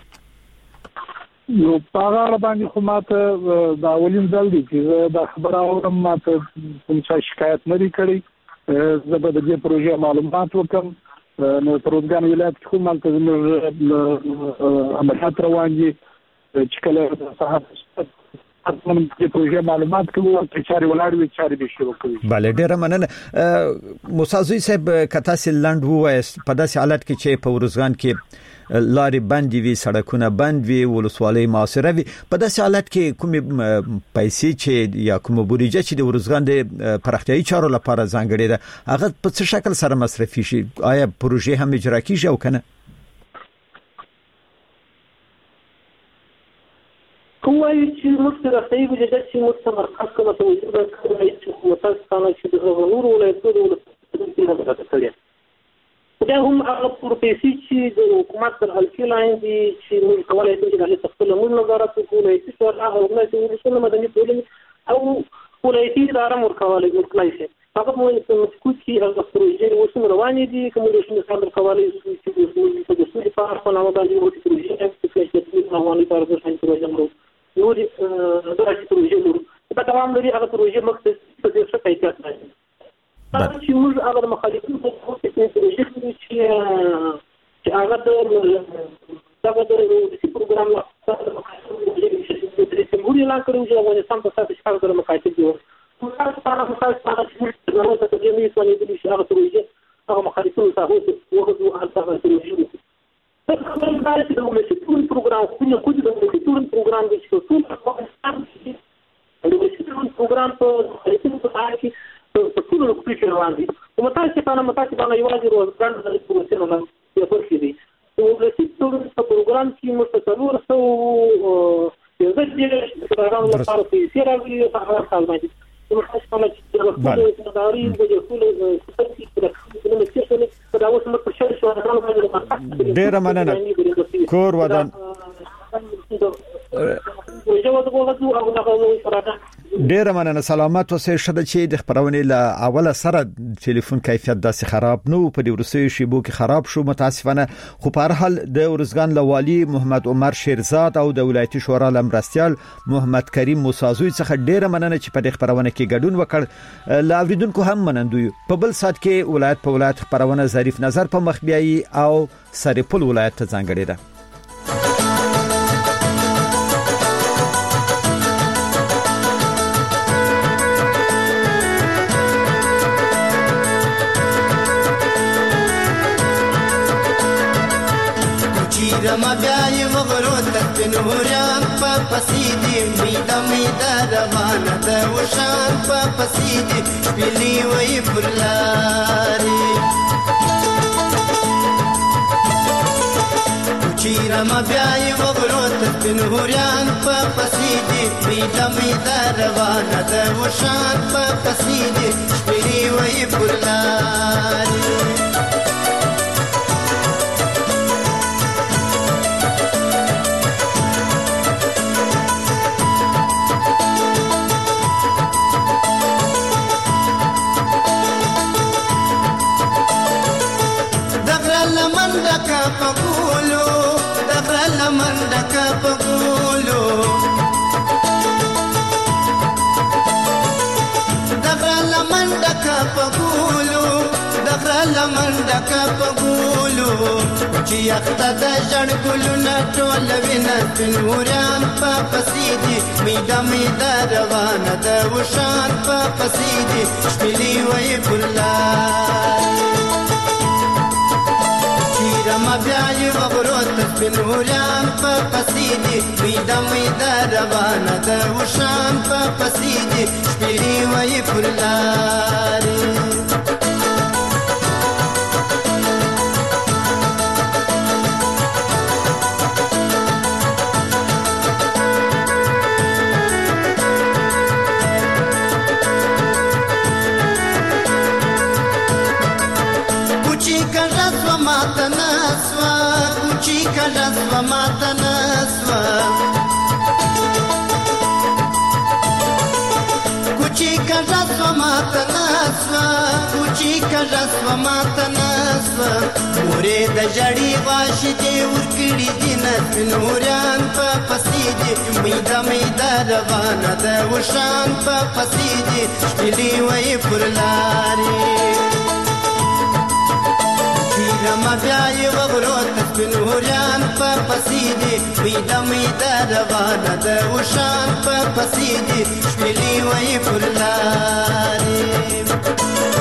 یو پاغه باندې خو ماته دا ولیم ځل دي چې دا خبره اورم ماته کوم څه شکایت نه لري کړی زه به د دې پروژې معلومات وکم نو پروګرام ولایت خو مالته عملیات روان دي چې کله صحافت اصلا د پروژې معلومات کوو چې چاري ولاړ وي چاري به شروع کوي bale ډیره مننه موسازوی صاحب کتا سیلند وایس په داسې حالت کې چې په ورزګان کې لارې بندې وي سړکونه بند وي ولسوالۍ معاصره وي په داسې حالت کې کوم پیسې چې یا کوم بودیجه چې د ورزګان د پراختیايي چارو لپاره ځانګړې ده هغه په څه شکل سره مصرفي شي آیا پروژې هم اجرا کیږي او کنه کومای چې مسترخی بودیجه چې مستمرکز کومه توجیه کوي چې متاسفانه چې د نور ولایتونو د کړی دا هم هغه پروسې چې د حکومت تر حلقې لاندې دي چې موږ کولای شو چې د خپل موږ نظارت وکړو چې هغه ورنه چې ولسمه مدني ټولنې او ولایتي اداره مرکواله وکړای شي هغه مو مسکوت کی هغه پروژې اوس روانې دي کوم د شنو څنګه کولای شي چې د سولې په اړه په نامه باندې وو پروژې چې روانې تر اوسه څنګه پروژې نو د پروژې نو په تمام لري هغه پروژې مختص په دې څه کیفیت لري چې موږ هغه مخالفین په پروژې چې هغه د پروګرام لا سمبولي لا کړو چې افغانستان په تاسو ښکار سره مخاطب دي نو تاسو په هغه ته د دې څه نه دي چې هغه پروژې هغه مخالفین تاسو وګورئ هغه تاسو پروژې دا کوم باندې د مسټون پروګرام خو نه کوي د مسټون پروګرام د څه څه د مسټون پروګرام په هیڅ په اړه کې په ټول کې روان دي او متاسفانه یوازې روزګار د پروژې نه یو څه دي او د سیستم په پروګرام کې مستقلور سو یو ځل چې پروګرام لپاره پیسې راغلي هغه حال باندې نو تاسو کومه چې د مداري د ټول ډیره مننه کور ودان ډیره مننه سلامت اوسئ شته چې د خبرونه له اوله سره ټلیفون کیفیت داسې خراب نو په دې ورسې شیبو کې خراب شو متاسفانه خو په هر حال د ورزګان لوالي محمد عمر شیرزاد او د ولایتي شورا لمرستيال محمد کریم موسازوی څخه ډیره مننه چې په دې خبرونه کې ګډون وکړ لا اوریدونکو هم منندوی په بل سات کې ولایت په ولایت خبرونه ظریف نظر په مخبيایي او سریپل ولایت ته ځانګړي ده رما بیاي وغرود تنوريان په پسيدي ميدا روانه ده وشان په پسيدي بيلي وي پرلاري رما بیاي وغرود تنوريان په پسيدي ميدا روانه ده وشان په پسيدي بيلي وي پرلاري لمنډکا پګولو چې اخته د جړ ګلونه ټول وینه تنوريان په پسيدي ميدا روانه ده وشان په پسيدي شپلي وي پرلار رما بیاي وغرود تنوريان په پسيدي ميدا روانه ده وشان په پسيدي شپلي وي پرلار مورې د جړې واش دې ورکړې دي نوريان په پسيدي ميدا روانه ده وشان په پسيدي شپلي وي پرلاري رما بیاي وغرود نوريان په پسيدي ميدا روانه ده وشان په پسيدي شپلي وي پرلاري